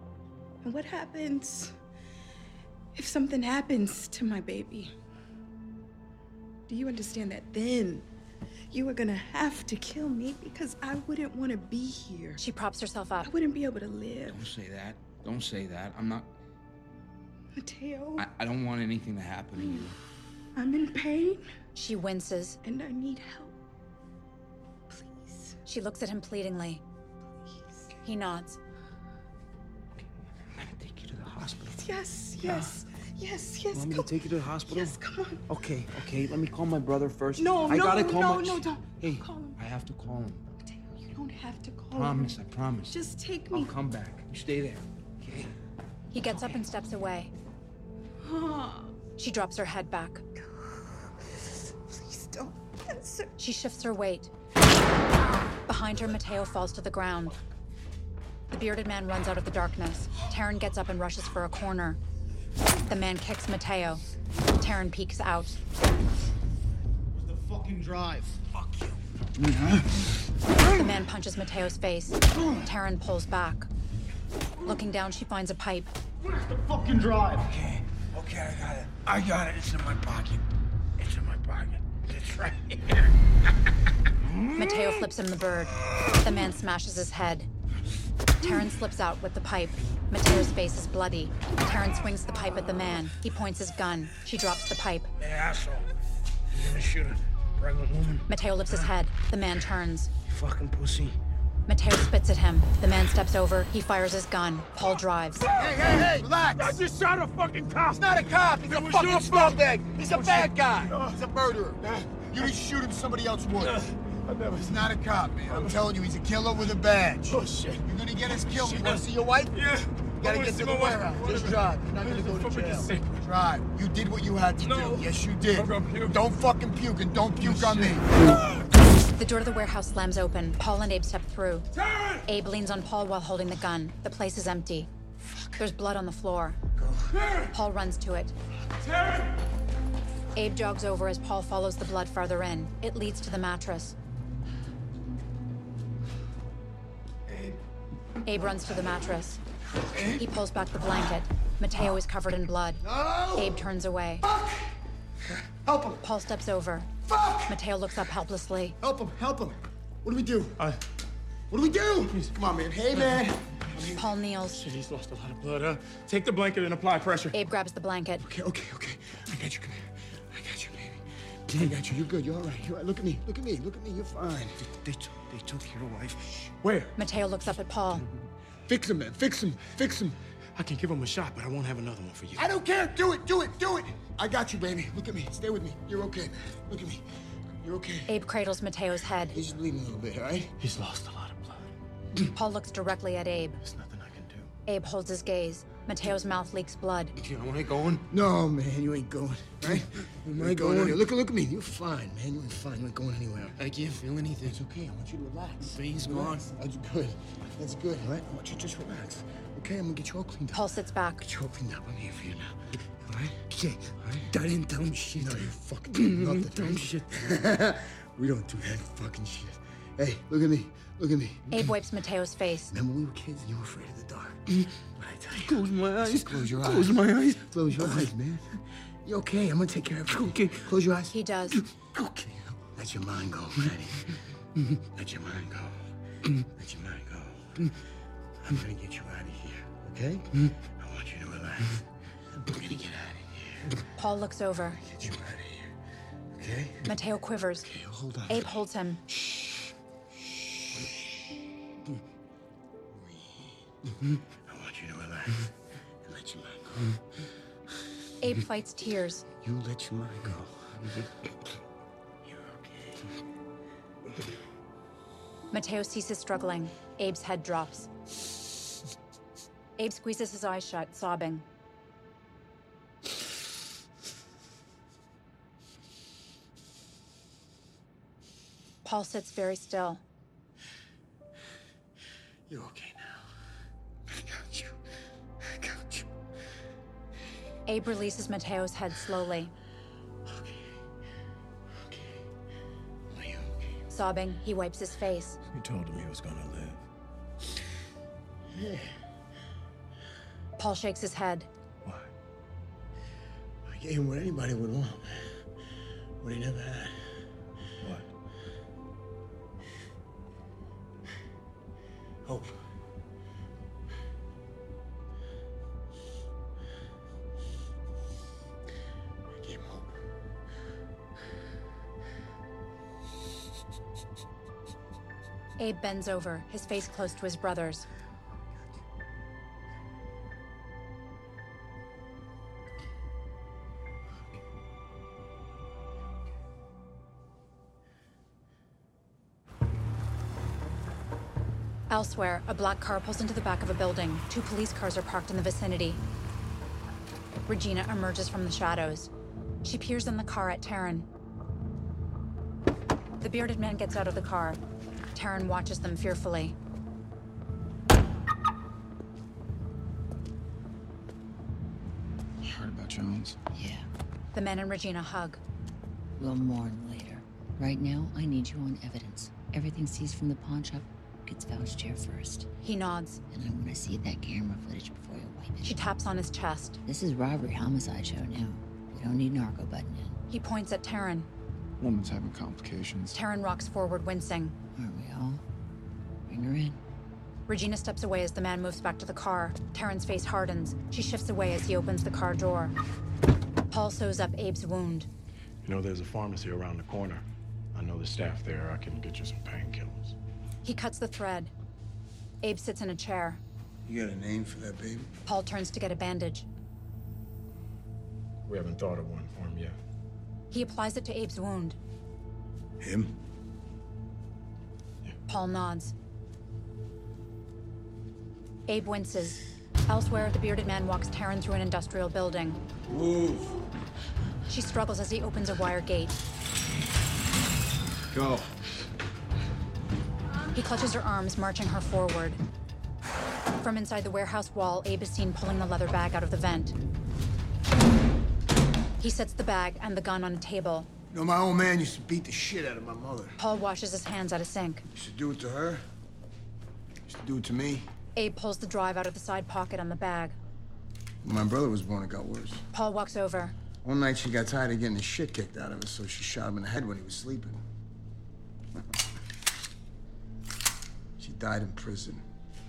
And what happens if something happens to my baby? Do you understand that then you are gonna have to kill me because I wouldn't want to be here. She props herself up. I wouldn't be able to live. Don't say that. Don't say that. I'm not... Mateo. I don't want anything to happen to you. I'm in pain. She winces. And I need help. She looks at him pleadingly. He nods. I'm gonna take you to the hospital. Yes. You want me to take you to the hospital? Yes, come on. Okay. Let me call my brother first. No, I gotta call don't. Hey, call him. I have to call him. Mateo, you don't have to call Promise, him. I promise. Just take me. I'll come back. You stay there, okay? He gets up and steps away. She drops her head back. Please don't answer. She shifts her weight. Behind her, Mateo falls to the ground. The bearded man runs out of the darkness. Taryn gets up and rushes for a corner. The man kicks Mateo. Taryn peeks out. The fucking drive. Fuck you. The man punches Mateo's face. Taryn pulls back. Looking down, she finds a pipe. Where's the fucking drive? Okay, I got it. It's in my pocket. It's right here. Mateo flips him the bird. The man smashes his head. Taryn slips out with the pipe. Mateo's face is bloody. Taryn swings the pipe at the man. He points his gun. She drops the pipe. Hey, asshole. You're gonna shoot a pregnant woman? Mateo lifts his head. The man turns. You fucking pussy. Mateo spits at him. The man steps over. He fires his gun. Paul drives. Hey, relax. I just shot a fucking cop. He's not a cop. He's a fucking scumbag. He's a bad guy. He's a murderer. You didn't shoot him, somebody else would. He's not a cop, man. I'm telling you, he's a killer with a badge. Oh, shit. You're gonna get us killed. You wanna see your wife? Yeah. You gotta get to the warehouse. Just drive. You're not gonna go to jail. Drive. You did what you had to do. Yes, you did. Don't fucking puke, and don't puke on me. The door to the warehouse slams open. Paul and Abe step through. Abe leans on Paul while holding the gun. The place is empty. There's blood on the floor. Paul runs to it. Abe jogs over as Paul follows the blood farther in. It leads to the mattress. Abe runs to the mattress. He pulls back the blanket. Mateo is covered in blood. No! Abe turns away. Help him! Paul steps over. Mateo looks up helplessly. Help him! What do we do? What do we do? Come on, man. Hey, man. Paul kneels. Shit, he's lost a lot of blood. Take the blanket and apply pressure. Abe grabs the blanket. Okay. I got you. Come here. I got you, baby. I got you. You're good. You're all right. Look at me. You're fine. They took your wife. Where? Mateo looks up at Paul. Fix him, man. Fix him. I can give him a shot, but I won't have another one for you. I don't care. Do it. I got you, baby. Look at me. Stay with me. You're okay, man. Look at me. You're okay. Abe cradles Mateo's head. He's bleeding a little bit, all right? He's lost a lot of blood. Paul looks directly at Abe. There's nothing I can do. Abe holds his gaze. Mateo's mouth leaks blood. You know, I ain't going. No, man, you ain't going, right? You ain't going anywhere. Look at me. You're fine, man. You ain't fine. You ain't going anywhere. I can't feel anything. It's okay. I want you to relax. He's gone. That's good, all right? I want you to just relax. Okay, I'm gonna get you all cleaned up. Paul sits back. Get you all cleaned up. I'm here for you now. All right? Okay. All right? That ain't dumb shit. No, you fucking nothing. Dumb shit. We don't do that fucking shit. Hey, look at me. Abe wipes Mateo's face. Remember when we were kids and you were afraid of the dark? What I tell you? Close my eyes. Just close your eyes. Close my eyes. Close your eyes, man. You okay? I'm gonna take care of you. Okay. Close your eyes. He does. Okay. Let your mind go, Freddie. Let your mind go. I'm gonna get you out of here, okay? I want you to relax. I'm gonna get out of here. Paul looks over. Get you out of here, okay? Mateo quivers. Okay, hold on. Abe holds him. I want you to relax and let your mind go. Abe fights tears. You let your mind go. You're okay. Mateo ceases struggling. Abe's head drops. Abe squeezes his eyes shut, sobbing. Paul sits very still. You're okay now. I got you. Abe releases Mateo's head slowly. Okay. Are you okay? Sobbing, he wipes his face. You told him he was gonna live. Yeah. Paul shakes his head. I gave him what anybody would want, man. What he never had. What? Hope. I gave him hope. Abe bends over, his face close to his brother's. Elsewhere, a black car pulls into the back of a building. 2 police cars are parked in the vicinity. Regina emerges from the shadows. She peers in the car at Taryn. The bearded man gets out of the car. Taryn watches them fearfully. You heard about Jones? Yeah. The man and Regina hug. We'll mourn later. Right now, I need you on evidence. Everything seized from the pawn shop gets vouched here first. He nods. And I want to see that camera footage before you wipe it. She taps on his chest. This is robbery homicide show now. We don't need narco button in. He points at Taryn. Woman's having complications. Taryn rocks forward, wincing. Aren't we all? Bring her in. Regina steps away as the man moves back to the car. Taryn's face hardens. She shifts away as he opens the car door. Paul sews up Abe's wound. You know, there's a pharmacy around the corner. I know the staff there. I can get you some painkillers. He cuts the thread. Abe sits in a chair. You got a name for that baby? Paul turns to get a bandage. We haven't thought of one for him yet. He applies it to Abe's wound. Him? Yeah. Paul nods. Abe winces. Elsewhere, the bearded man walks Taryn through an industrial building. Move. She struggles as he opens a wire gate. Go. He clutches her arms, marching her forward. From inside the warehouse wall, Abe is seen pulling the leather bag out of the vent. He sets the bag and the gun on a table. You know, my old man used to beat the shit out of my mother. Paul washes his hands at a sink. Used to do it to her. Used to do it to me. Abe pulls the drive out of the side pocket on the bag. When my brother was born, it got worse. Paul walks over. One night she got tired of getting the shit kicked out of her, so she shot him in the head when he was sleeping. She died in prison.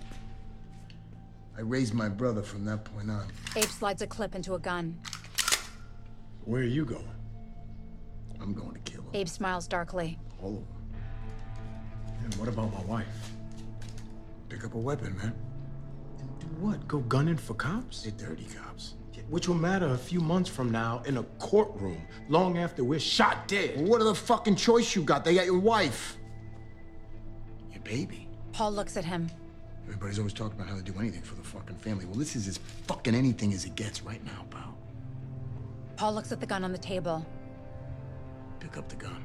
I raised my brother from that point on. Abe slides a clip into a gun. Where are you going? I'm going to kill him. Abe smiles darkly. All of them. And what about my wife? Pick up a weapon, man. And do what? Go gunning for cops? They're dirty cops. Which will matter a few months from now in a courtroom, long after we're shot dead. Well, what other fucking choice you got? They got your wife. Your baby. Paul looks at him. Everybody's always talking about how they do anything for the fucking family. Well, this is as fucking anything as it gets right now, pal. Paul looks at the gun on the table. Pick up the gun.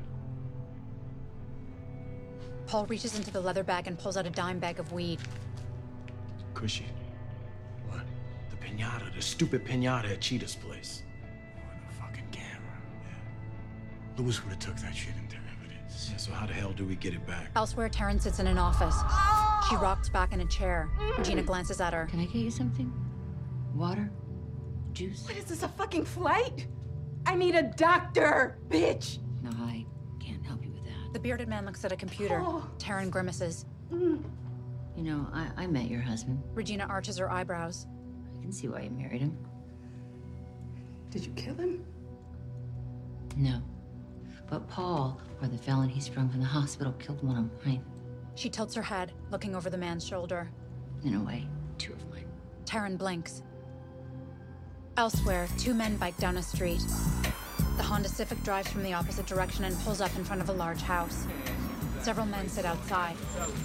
Paul reaches into the leather bag and pulls out a dime bag of weed. Cushy. What? The pinata, the stupid pinata at Cheetah's place. Oh, the fucking camera. Yeah. Lewis would have took that shit into evidence. Yeah, so how the hell do we get it back? Elsewhere, Taryn sits in an office. She rocks back in a chair. Regina glances at her. Can I get you something? Water? Juice? What is this, a fucking flight? I need a doctor, bitch! No, I can't help you with that. The bearded man looks at a computer. Oh. Taryn grimaces. You know, I met your husband. Regina arches her eyebrows. I can see why you married him. Did you kill him? No. But Paul, or the felon he sprung from the hospital, killed one of mine. She tilts her head, looking over the man's shoulder. In a way, 2 of mine. Taryn blinks. Elsewhere, 2 men bike down a street. The Honda Civic drives from the opposite direction and pulls up in front of a large house. Several men sit outside.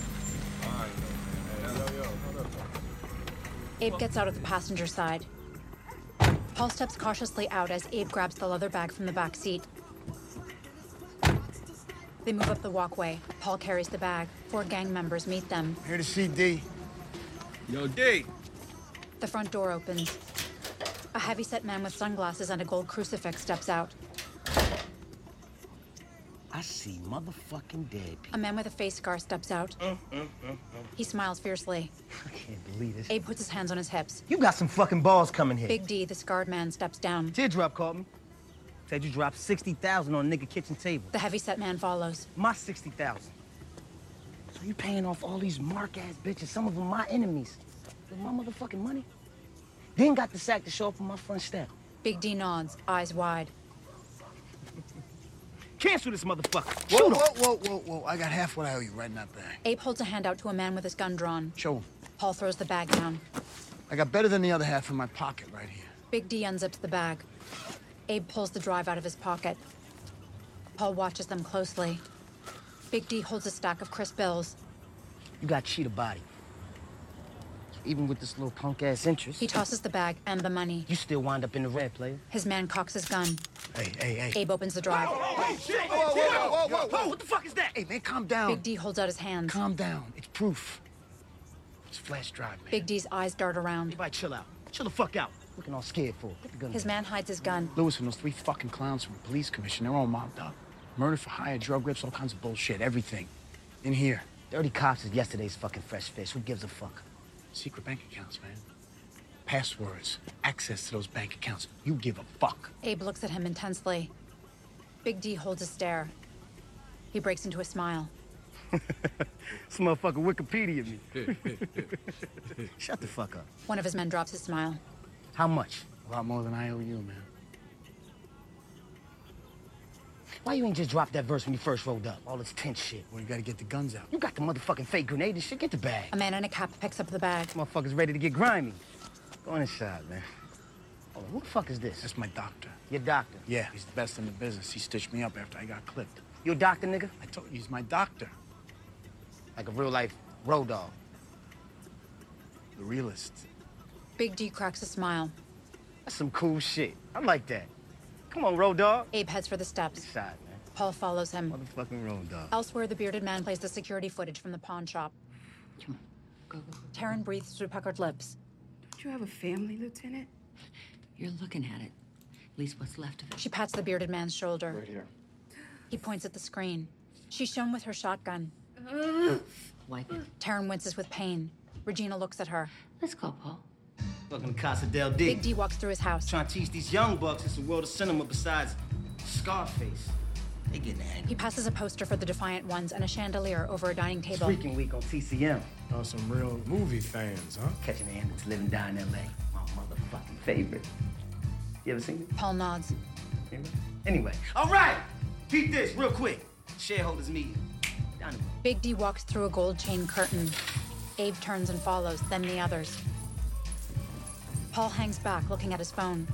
Abe gets out of the passenger side. Paul steps cautiously out as Abe grabs the leather bag from the back seat. They move up the walkway. Paul carries the bag. 4 gang members meet them. Here to see D. Yo, D. The front door opens. A heavy-set man with sunglasses and a gold crucifix steps out. I see motherfucking dead people. A man with a face scar steps out. He smiles fiercely. I can't believe this. Abe puts his hands on his hips. You got some fucking balls coming here. Big D, the scarred man, steps down. Teardrop called me. Said you dropped 60,000 on a nigga kitchen table. The heavyset man follows. My 60,000. So you paying off all these mark-ass bitches, some of them my enemies, with my motherfucking money? Then got the sack to show up on my front step. Big D nods, eyes wide. Cancel this motherfucker. Whoa. I got half what I owe you right in that bag. Abe holds a hand out to a man with his gun drawn. Show him. Paul throws the bag down. I got better than the other half in my pocket right here. Big D unzips the bag. Abe pulls the drive out of his pocket. Paul watches them closely. Big D holds a stack of crisp bills. You got cheetah body. Even with this little punk-ass interest. He tosses the bag and the money. You still wind up in the red, player. His man cocks his gun. Hey. Abe opens the drive. Whoa, what the fuck is that? Hey, man, calm down. Big D holds out his hands. Calm down. It's proof. It's flash drive, man. Big D's eyes dart around. Everybody chill out. Chill the fuck out. Looking all scared for. Get the gun. His man hides his gun. Lewis and those 3 fucking clowns from the police commission, they're all mobbed up. Murder for hire, drug rips, all kinds of bullshit, everything. In here. Dirty cops is yesterday's fucking fresh fish. Who gives a fuck? Secret bank accounts, man. Passwords, access to those bank accounts. You give a fuck. Abe looks at him intensely. Big D holds a stare. He breaks into a smile. This motherfucker Wikipedia me. Shut the fuck up. One of his men drops his smile. How much? A lot more than I owe you, man. Why you ain't just dropped that verse when you first rolled up? All this tense shit. Well, you gotta get the guns out. You got the motherfucking fake grenade and shit. Get the bag. A man in a cap picks up the bag. Motherfucker's ready to get grimy. Go on inside, man. Hold on, who the fuck is this? That's my doctor. Your doctor? Yeah, he's the best in the business. He stitched me up after I got clipped. You a doctor, nigga? I told you, he's my doctor. Like a real-life road dog. The realist. Big D cracks a smile. That's some cool shit. I like that. Come on, road dog. Abe heads for the steps. Inside, man. Paul follows him. Motherfucking road dog. Elsewhere, the bearded man plays the security footage from the pawn shop. Come on, go. Taryn breathes through puckered lips. Don't you have a family, Lieutenant? You're looking at it. At least what's left of it. She pats the bearded man's shoulder. Right here. He points at the screen. She's shown with her shotgun. Wipe it. Taryn winces with pain. Regina looks at her. Let's call Paul. Fucking Casa del D. Big D walks through his house. Trying to teach these young bucks it's a world of cinema besides Scarface. They getting angry. He passes a poster for the Defiant Ones and a chandelier over a dining table. Freaking week on TCM. Oh, some real movie fans, huh? Catching the hand that's living down in L.A. My motherfucking favorite. You ever seen it? Paul nods. Anyway, all right. Keep this real quick. Shareholders meeting. Down the way. Big D walks through a gold chain curtain. Abe turns and follows, then the others. Paul hangs back, looking at his phone.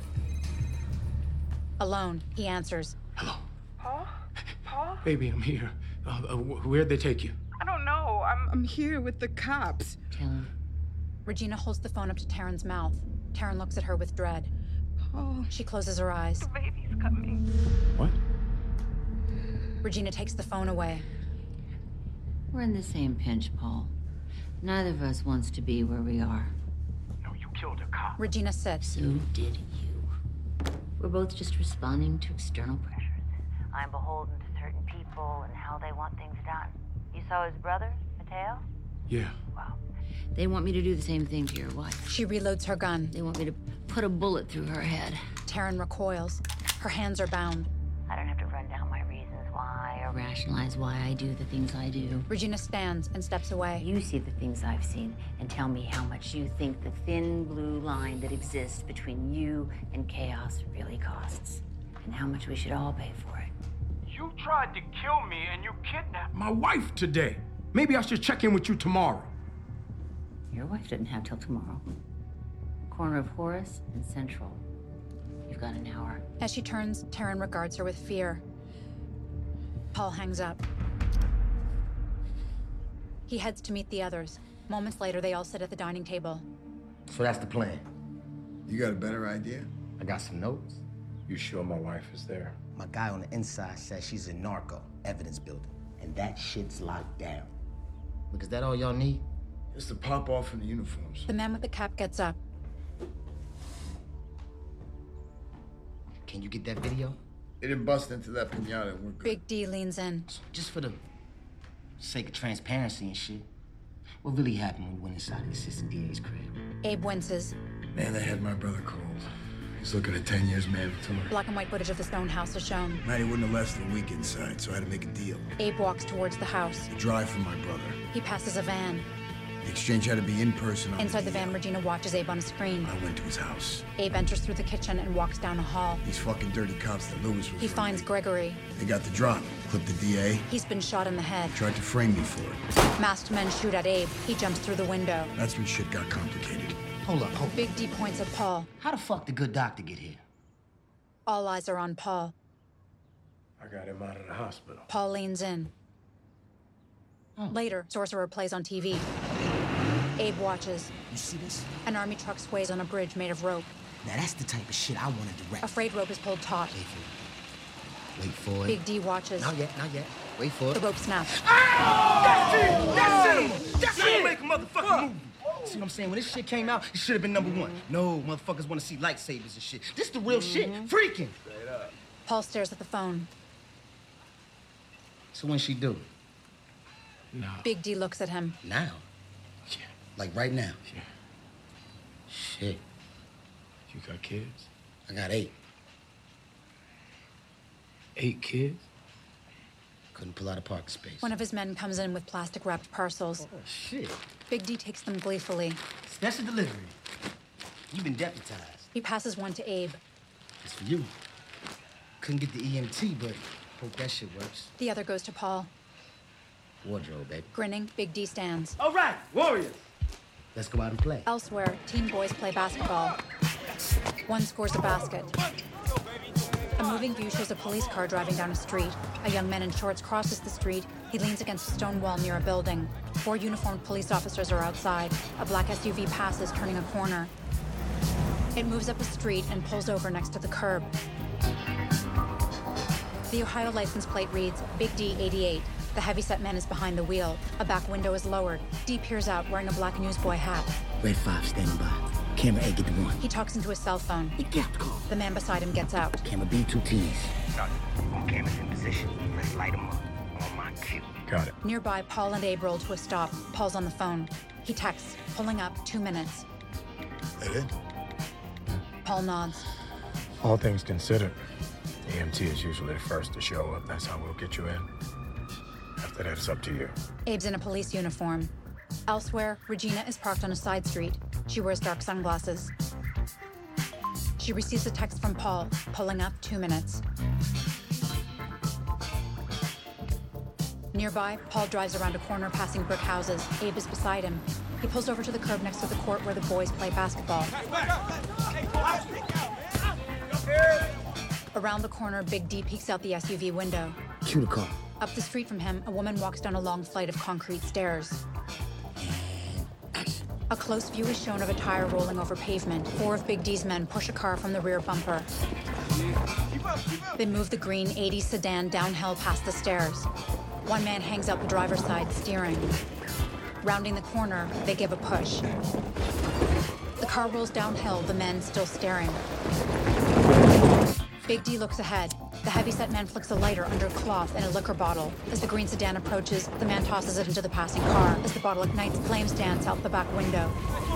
Alone, he answers. Hello. Paul? Baby, I'm here. Where'd they take you? I don't know. I'm here with the cops. Tell him. Regina holds the phone up to Taryn's mouth. Taryn looks at her with dread. Paul. She closes her eyes. The baby's coming. What? Regina takes the phone away. We're in the same pinch, Paul. Neither of us wants to be where we are. No, you killed a cop. Regina sits. So did you. We're both just responding to external pressures. I'm beholden to certain people and how they want things done. You saw his brother, Mateo? Yeah. Well, They want me to do the same thing to your wife. She reloads her gun. They want me to put a bullet through her head. Taryn recoils. Her hands are bound. I don't have to run down my reasons why or Rationalize why I do the things I do. Regina stands and steps away. You see the things I've seen and tell me how much you think the thin blue line that exists between you and chaos really costs. And how much we should all pay for it. You tried to kill me and you kidnapped me. My wife today. Maybe I should check in with you tomorrow. Your wife didn't have till tomorrow. Corner of Horace and Central. You've got an hour. As she turns, Taryn regards her with fear. Paul hangs up. He heads to meet the others. Moments later, they all sit at the dining table. So that's the plan. You got a better idea? I got some notes. You sure my wife is there? My guy on the inside says she's in narco, evidence building. And that shit's locked down. Look, is that all y'all need? Just to pop off in the uniforms. The man with the cap gets up. Can you get that video? They didn't bust into that pinata. We're good. Big D leans in. Just for the sake of transparency and shit. What really happened when we went inside the assistant DA's crib? Abe winces. Man, they had my brother cold. He's looking at 10 years mandatory. Black and white footage of the stone house is shown. Manny wouldn't have lasted a week inside, so I had to make a deal. Abe walks towards the house. A drive for my brother. He passes a van. The exchange had to be in person. Inside the van, Regina watches Abe on a screen. I went to his house. Abe enters through the kitchen and walks down a hall. These fucking dirty cops that Lewis was He finds Gregory. They got the drop. Clipped the DA. He's been shot in the head. Tried to frame me for it. Masked men shoot at Abe. He jumps through the window. That's when shit got complicated. Hold up. Big D points at Paul. How the fuck did good doctor get here? All eyes are on Paul. I got him out of the hospital. Paul leans in. Later, Sorcerer plays on TV. Abe watches. You see this? An army truck sways on a bridge made of rope. Now that's the type of shit I want to direct. A freight rope is pulled taut. Wait for it. Big D watches. Not yet, not yet. Wait for it. The rope snaps. That's it! That's it! That's it! Make a motherfucking movie. See what I'm saying? When this shit came out, it should have been #1. No, motherfuckers want to see lightsabers and shit. This the real shit. Freaking. Straight up. Paul stares at the phone. So when she do? No. Big D looks at him. Now? Yeah. Like right now? Yeah. Shit. You got kids? I got 8. 8 kids? Couldn't pull out a parking space. One of his men comes in with plastic-wrapped parcels. Oh, shit. Big D takes them gleefully. Special delivery. You've been deputized. He passes one to Abe. It's for you. Couldn't get the EMT, but hope that shit works. The other goes to Paul. Wardrobe, baby. Grinning, Big D stands. All right, Warriors. Let's go out and play. Elsewhere, teen boys play basketball. One scores a basket. A moving view shows a police car driving down a street. A young man in shorts crosses the street. He leans against a stone wall near a building. 4 uniformed police officers are outside. A black SUV passes, turning a corner. It moves up a street and pulls over next to the curb. The Ohio license plate reads Big D 88. The heavyset man is behind the wheel. A back window is lowered. D peers out wearing a black newsboy hat. Red 5 standing by. Camera A, get the 1. He talks into his cell phone. The man beside him gets out. Camera B, 2 keys. Got it. All cameras in position. Let's light them up. On my cue. Got it. Nearby, Paul and Abe roll to a stop. Paul's on the phone. He texts, pulling up, 2 minutes. That it? Paul nods. All things considered, EMT is usually the first to show up. That's how we'll get you in. After that, it's up to you. Abe's in a police uniform. Elsewhere, Regina is parked on a side street. She wears dark sunglasses. She receives a text from Paul, pulling up, 2 minutes. Nearby, Paul drives around a corner passing brick houses. Abe is beside him. He pulls over to the curb next to the court where the boys play basketball. Around the corner, Big D peeks out the SUV window. Cue the car. Up the street from him, a woman walks down a long flight of concrete stairs. A close view is shown of a tire rolling over pavement. 4 of Big D's men push a car from the rear bumper. They move the green 80 sedan downhill past the stairs. One man hangs out the driver's side, steering. Rounding the corner, they give a push. The car rolls downhill, the men still staring. Big D looks ahead. The heavyset man flicks a lighter under a cloth and a liquor bottle. As the green sedan approaches, the man tosses it into the passing car. As the bottle ignites, flames dance out the back window.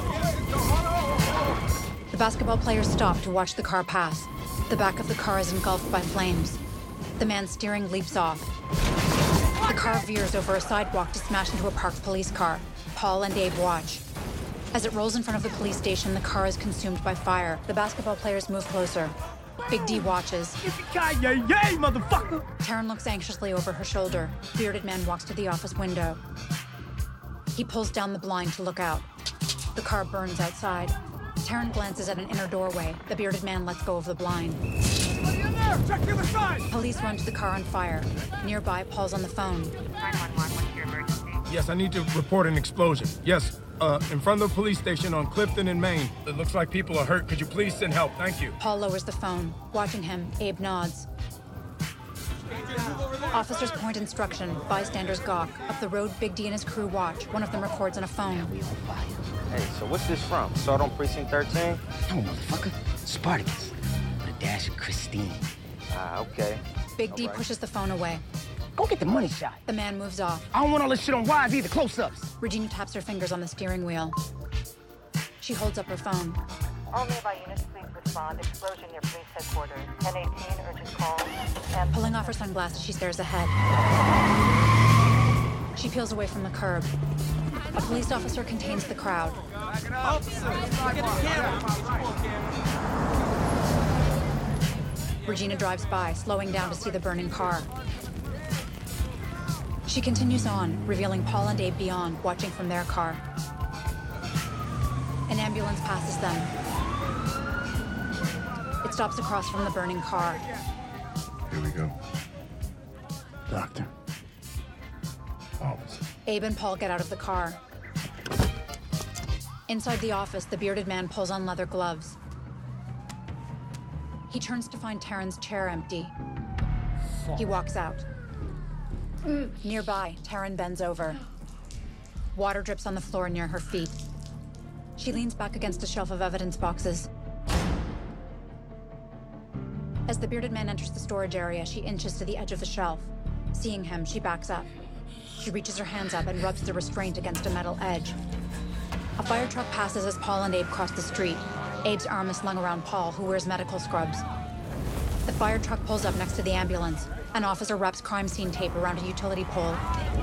The basketball players stop to watch the car pass. The back of the car is engulfed by flames. The man steering leaps off. The car veers over a sidewalk to smash into a parked police car. Paul and Abe watch. As it rolls in front of the police station, the car is consumed by fire. The basketball players move closer. Big D watches. Yippee-ki-yay, motherfucker! Taryn looks anxiously over her shoulder. Bearded man walks to the office window. He pulls down the blind to look out. The car burns outside. Taryn glances at an inner doorway. The bearded man lets go of the blind. Somebody in there! Check the other side! Police run to the car on fire. Nearby, Paul's on the phone. 911, what's your emergency? Yes, I need to report an explosion. Yes, in front of the police station on Clifton in Maine. It looks like people are hurt. Could you please send help? Thank you. Paul lowers the phone. Watching him, Abe nods. Officers point instruction. Bystanders gawk. Up the road, Big D and his crew watch. One of them records on a phone. Hey, so what's this from? Start on Precinct 13? No, motherfucker. Spartacus. With a dash of Christine. Okay. Big D All right. pushes the phone away. Go get the money shot. The man moves off. I don't want all this shit on wires either. Close-ups. Regina taps her fingers on the steering wheel. She holds up her phone. All nearby units, please respond. Explosion near police headquarters. 1018, urgent call. And Pulling off her sunglasses, she stares ahead. She peels away from the curb. A police officer contains the crowd. Regina drives by, slowing down to see the burning car. She continues on, revealing Paul and Abe beyond, watching from their car. An ambulance passes them. It stops across from the burning car. Here we go. Doctor. Officer. Abe and Paul get out of the car. Inside the office, the bearded man pulls on leather gloves. He turns to find Taryn's chair empty. He walks out. Nearby, Taryn bends over. Water drips on the floor near her feet. She leans back against a shelf of evidence boxes. As the bearded man enters the storage area, she inches to the edge of the shelf. Seeing him, she backs up. She reaches her hands up and rubs the restraint against a metal edge. A fire truck passes as Paul and Abe cross the street. Abe's arm is slung around Paul, who wears medical scrubs. The fire truck pulls up next to the ambulance. An officer wraps crime scene tape around a utility pole.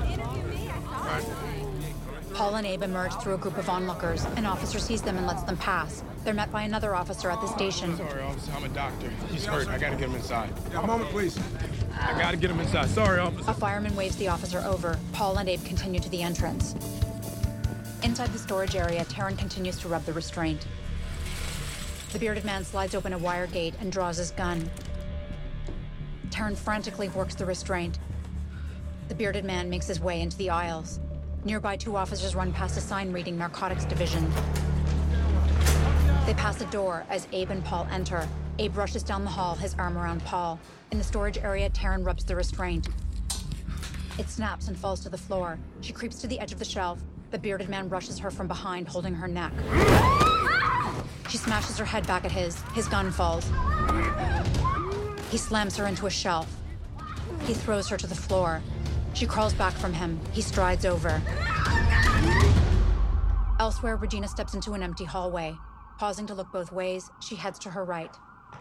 Paul and Abe emerge through a group of onlookers. An officer sees them and lets them pass. They're met by another officer at the station. Sorry, officer. I'm a doctor. He's hurt. I gotta get him inside. A moment, please. I gotta get him inside. Sorry, officer. A fireman waves the officer over. Paul and Abe continue to the entrance. Inside the storage area, Taryn continues to rub the restraint. The bearded man slides open a wire gate and draws his gun. Taryn frantically works the restraint. The bearded man makes his way into the aisles. Nearby, two officers run past a sign reading Narcotics Division. They pass a door as Abe and Paul enter. Abe rushes down the hall, his arm around Paul. In the storage area, Taryn rubs the restraint. It snaps and falls to the floor. She creeps to the edge of the shelf. The bearded man rushes her from behind, holding her neck. She smashes her head back at his. His gun falls. He slams her into a shelf. He throws her to the floor. She crawls back from him. He strides over. Elsewhere, Regina steps into an empty hallway. Pausing to look both ways, she heads to her right.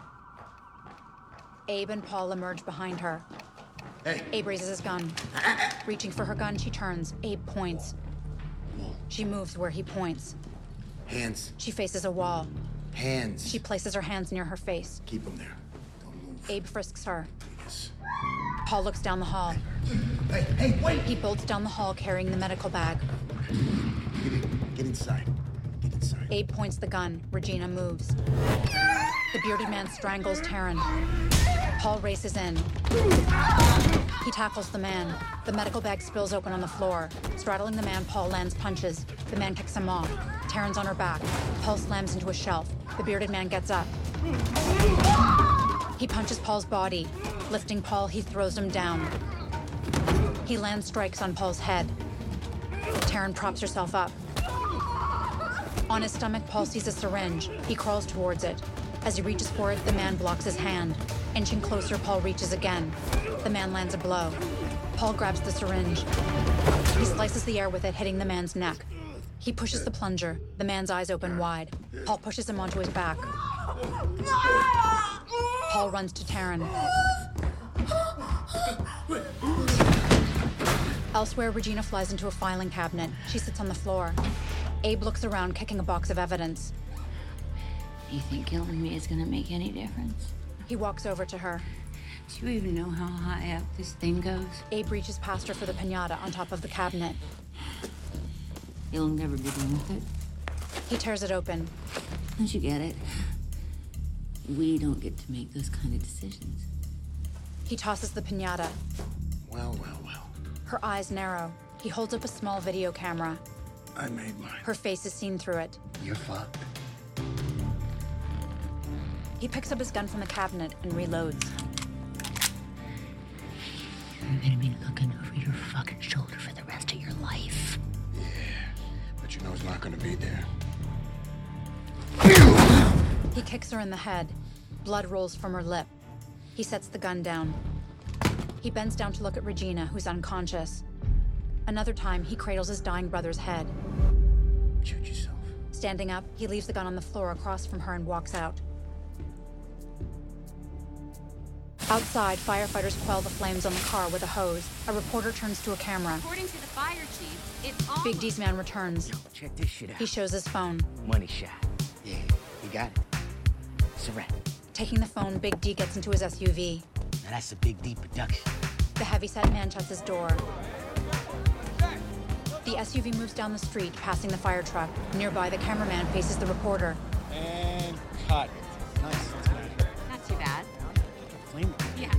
Abe and Paul emerge behind her. Hey. Abe raises his gun. Reaching for her gun, she turns. Abe points. She moves where he points. Hands. She faces a wall. Hands. She places her hands near her face. Keep them there. Don't move. Abe frisks her. Yes. Paul looks down the hall. Hey, wait! He bolts down the hall carrying the medical bag. Get inside. Get inside. Abe points the gun. Regina moves. The bearded man strangles Taryn. Paul races in. He tackles the man. The medical bag spills open on the floor. Straddling the man, Paul lands punches. The man kicks him off. Taryn's on her back. Paul slams into a shelf. The bearded man gets up. He punches Paul's body. Lifting Paul, he throws him down. He lands strikes on Paul's head. Taryn props herself up. On his stomach, Paul sees a syringe. He crawls towards it. As he reaches for it, the man blocks his hand. Inching closer, Paul reaches again. The man lands a blow. Paul grabs the syringe. He slices the air with it, hitting the man's neck. He pushes the plunger. The man's eyes open wide. Paul pushes him onto his back. Paul runs to Taryn. Elsewhere, Regina flies into a filing cabinet. She sits on the floor. Abe looks around, kicking a box of evidence. You think killing me is gonna make any difference? He walks over to her. Do you even know how high up this thing goes? Abe reaches past her for the piñata on top of the cabinet. You'll never be done with it. He tears it open. Don't you get it? We don't get to make those kind of decisions. He tosses the piñata. Well. Her eyes narrow. He holds up a small video camera. I made mine. Her face is seen through it. You're fucked. He picks up his gun from the cabinet and reloads. You're gonna be looking over your fucking shoulder for the rest of your life. Yeah, but you know it's not gonna be there. He kicks her in the head. Blood rolls from her lip. He sets the gun down. He bends down to look at Regina, who's unconscious. Another time, he cradles his dying brother's head. Shoot yourself. Standing up, he leaves the gun on the floor across from her and walks out. Outside, firefighters quell the flames on the car with a hose. A reporter turns to a camera. According to the fire chief, it's all... Big D's man returns. Check this shit out. He shows his phone. Money shot. Yeah, you got it. It's a wrap. Taking the phone, Big D gets into his SUV. Now that's a Big D production. The heavyset man shuts his door. The SUV moves down the street, passing the fire truck. Nearby, the cameraman faces the reporter. And cut. Nice. Not too bad. Yeah.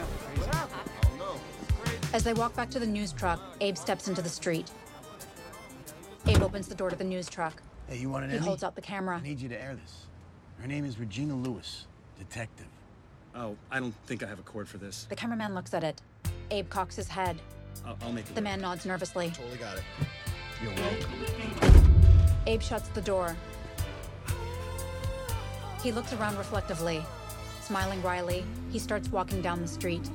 As they walk back to the news truck, Abe steps into the street. Abe opens the door to the news truck. Hey, you want an He Emmy? holds out the camera. I need you to air this. Her name is Regina Lewis, detective. Oh, I don't think I have a cord for this. The cameraman looks at it. Abe cocks his head. I'll make it. The man nods nervously. Totally got it. You're welcome. Abe shuts the door. He looks around reflectively. Smiling wryly, he starts walking down the street.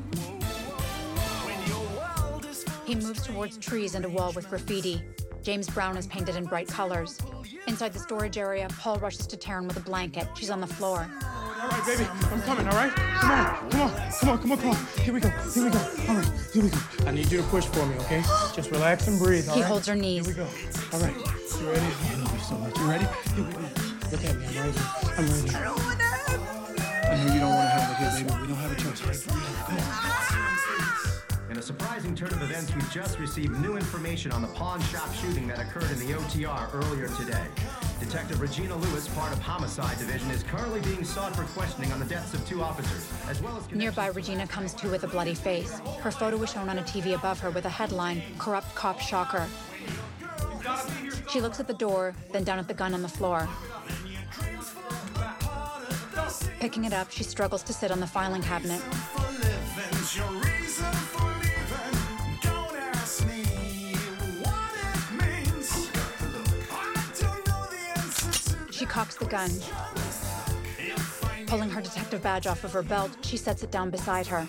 He moves towards trees and a wall with graffiti. James Brown is painted in bright colors. Inside the storage area, Paul rushes to Taryn with a blanket. She's on the floor. All right, baby, I'm coming, all right? Come on. Here we go. All right, here we go. I need you to push for me, okay? Just relax and breathe, all He right? holds her knees. Here we go. All right, you ready? I love you so much. You ready? Here we go. Look at me, I'm ready. I'm ready. I don't want to have it. I know you don't want to have it here, baby. We don't have a choice. Come on. In a surprising turn of events, we've just received new information on the pawn shop shooting that occurred in the OTR earlier today. Detective Regina Lewis, part of Homicide Division, is currently being sought for questioning on the deaths of 2 officers, as well as... Nearby, Regina comes to with a bloody face. Her photo is shown on a TV above her with a headline, "Corrupt Cop Shocker." She looks at the door, then down at the gun on the floor. Picking it up, she struggles to sit on the filing cabinet. She cocks the gun. Pulling her detective badge off of her belt, she sets it down beside her.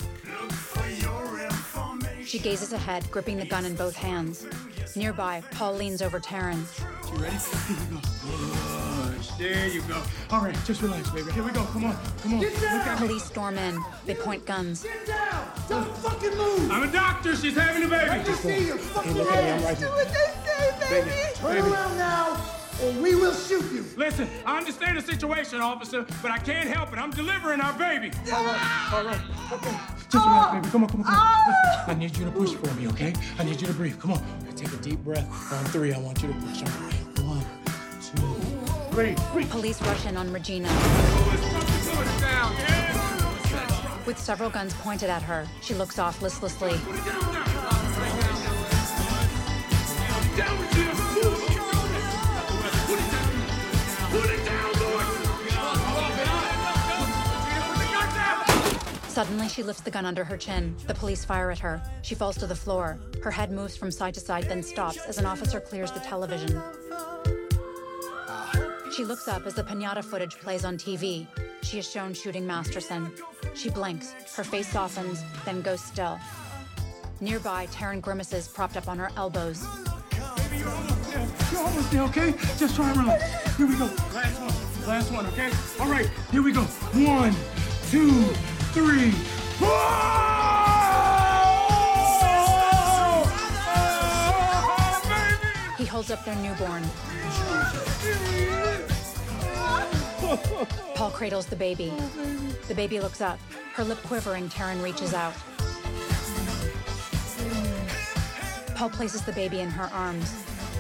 She gazes ahead, gripping the gun in both hands. Nearby, Paul leans over Taryn. You ready? Here we go. There you go. All right, just relax, baby. Here we go. Come on. Get down! Police storm in. They point guns. Get down! Don't fucking move! I'm a doctor. She's having a baby. I can see you. Fucking look at me. I'm right Do here. what they say, baby. Turn around now, or we will shoot you. Listen, I understand the situation, officer, but I can't help it. I'm delivering our baby. All right. Okay. Just relax, baby. Come on. I need you to push for me, okay? I need you to breathe. Come on. Take a deep breath. On 3, I want you to push. All right. 1, 2, 3. Police rush in on Regina. With several guns pointed at her, she looks off listlessly. Suddenly, she lifts the gun under her chin. The police fire at her. She falls to the floor. Her head moves from side to side, then stops as an officer clears the television. She looks up as the pinata footage plays on TV. She is shown shooting Masterson. She blinks. Her face softens, then goes still. Nearby, Taryn grimaces, propped up on her elbows. You're almost there, okay? Just try and relax. Here we go. Last one, okay? All right, here we go. 1, 2, 3. He holds up their newborn. Paul cradles the baby. The baby looks up. Her lip quivering, Taryn reaches out. Paul places the baby in her arms.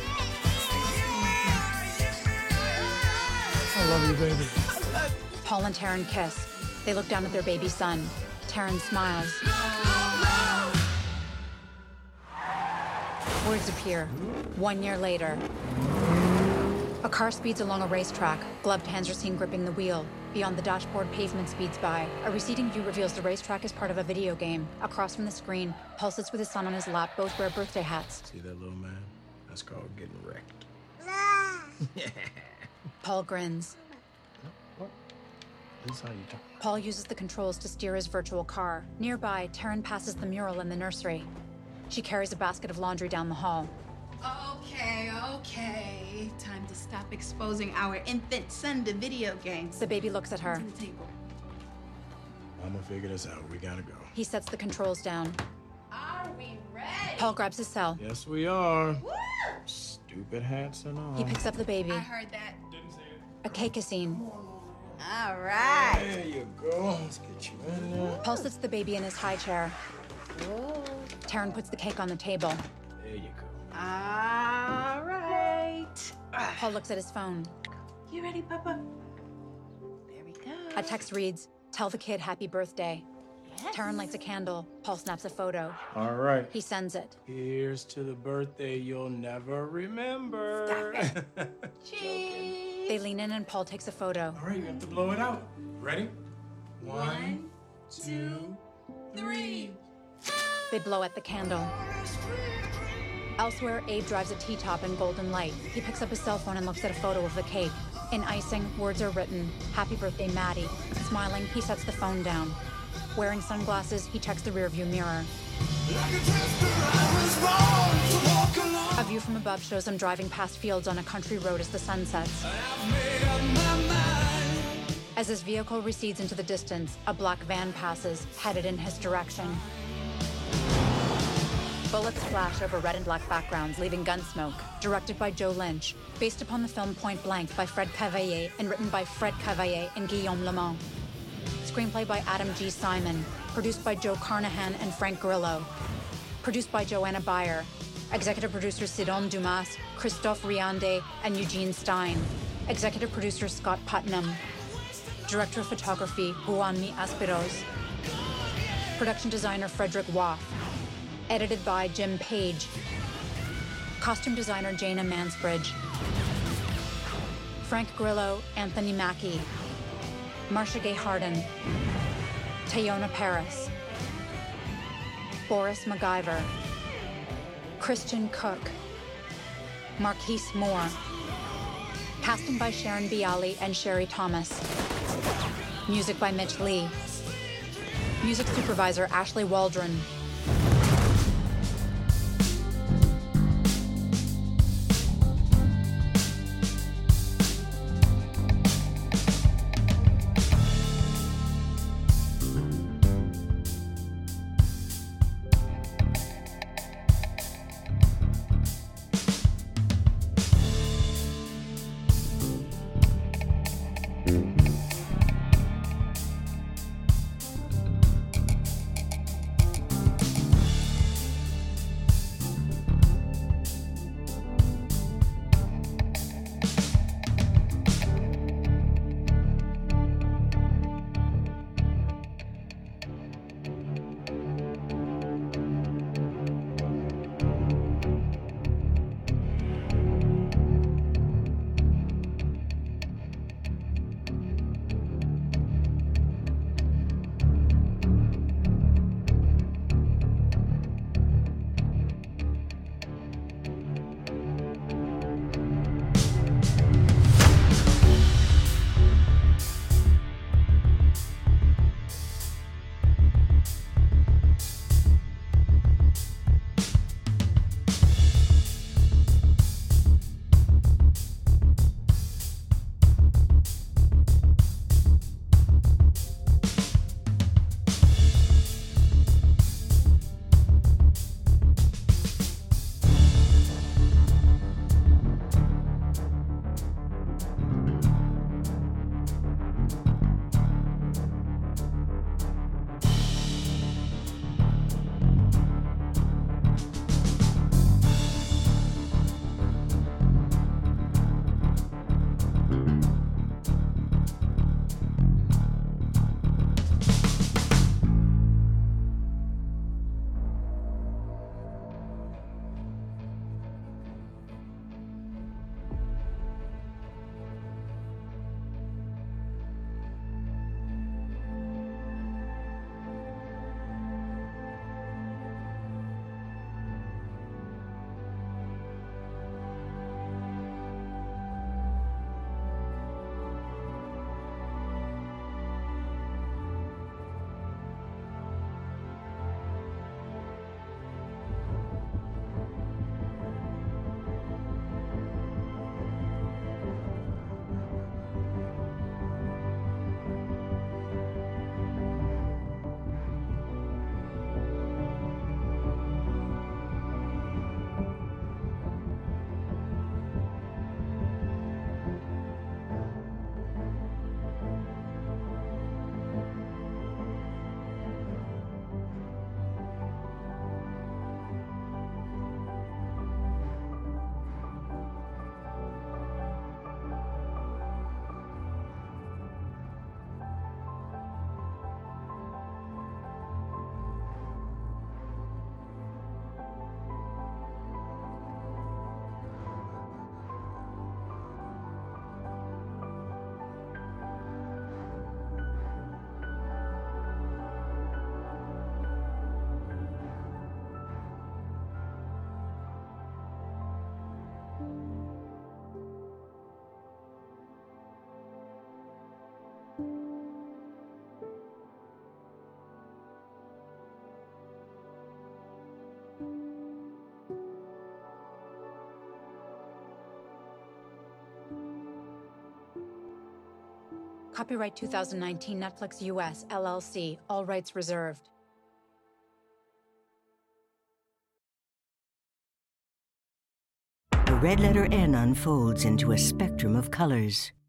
I love you, baby. Paul and Taryn kiss. They look down at their baby son. Taryn smiles. Words appear. 1 year later. A car speeds along a racetrack. Gloved hands are seen gripping the wheel. Beyond the dashboard, pavement speeds by. A receding view reveals the racetrack is part of a video game. Across from the screen, Paul sits with his son on his lap. Both wear birthday hats. See that little man? That's called getting wrecked. Paul grins. This is how you talk. Paul uses the controls to steer his virtual car. Nearby, Taryn passes the mural in the nursery. She carries a basket of laundry down the hall. Okay. Time to stop exposing our infant son to video games. The baby looks at her. To the table. I'm gonna figure this out. We gotta go. He sets the controls down. Are we ready? Paul grabs his cell. Yes, we are. Woo! Stupid hats and all. He picks up the baby. I heard that. A cake is seen. All right. There you go. Let's get you in there. Paul sits the baby in his high chair. Whoa. Taryn puts the cake on the table. There you go. All right. Paul looks at his phone. You ready, Papa? There we go. A text reads, "Tell the kid happy birthday." Yes. Taryn lights a candle. Paul snaps a photo. All right. He sends it. Here's to the birthday you'll never remember. Cheese. They lean in and Paul takes a photo. All right, you have to blow it out. Ready? 1, 2, 3. They blow at the candle. Elsewhere, Abe drives a T-top in golden light. He picks up his cell phone and looks at a photo of the cake. In icing, words are written, "Happy birthday, Maddie." Smiling, he sets the phone down. Wearing sunglasses, he checks the rearview mirror. A view from above shows them driving past fields on a country road as the sun sets. As his vehicle recedes into the distance, a black van passes, headed in his direction. Bullets flash over red and black backgrounds, leaving Gunsmoke, directed by Joe Lynch, based upon the film Point Blank by Fred Cavaillé and written by Fred Cavaillé and Guillaume Lemont. Screenplay by Adam G. Simon, produced by Joe Carnahan and Frank Grillo. Produced by Joanna Bayer. Executive producers Sidon Dumas, Christophe Riande, and Eugene Stein. Executive producer Scott Putnam. Director of photography Juanmi Aspiros. Production designer Frederick Waff. Edited by Jim Page. Costume designer Jana Mansbridge. Frank Grillo, Anthony Mackie. Marcia Gay Harden. Tayona Paris. Boris MacGyver. Christian Cook. Marquise Moore. Casting by Sharon Bialy and Sherry Thomas. Music by Mitch Lee. Music supervisor Ashley Waldron. Copyright 2019 Netflix US, LLC. All rights reserved. A red letter N unfolds into a spectrum of colors.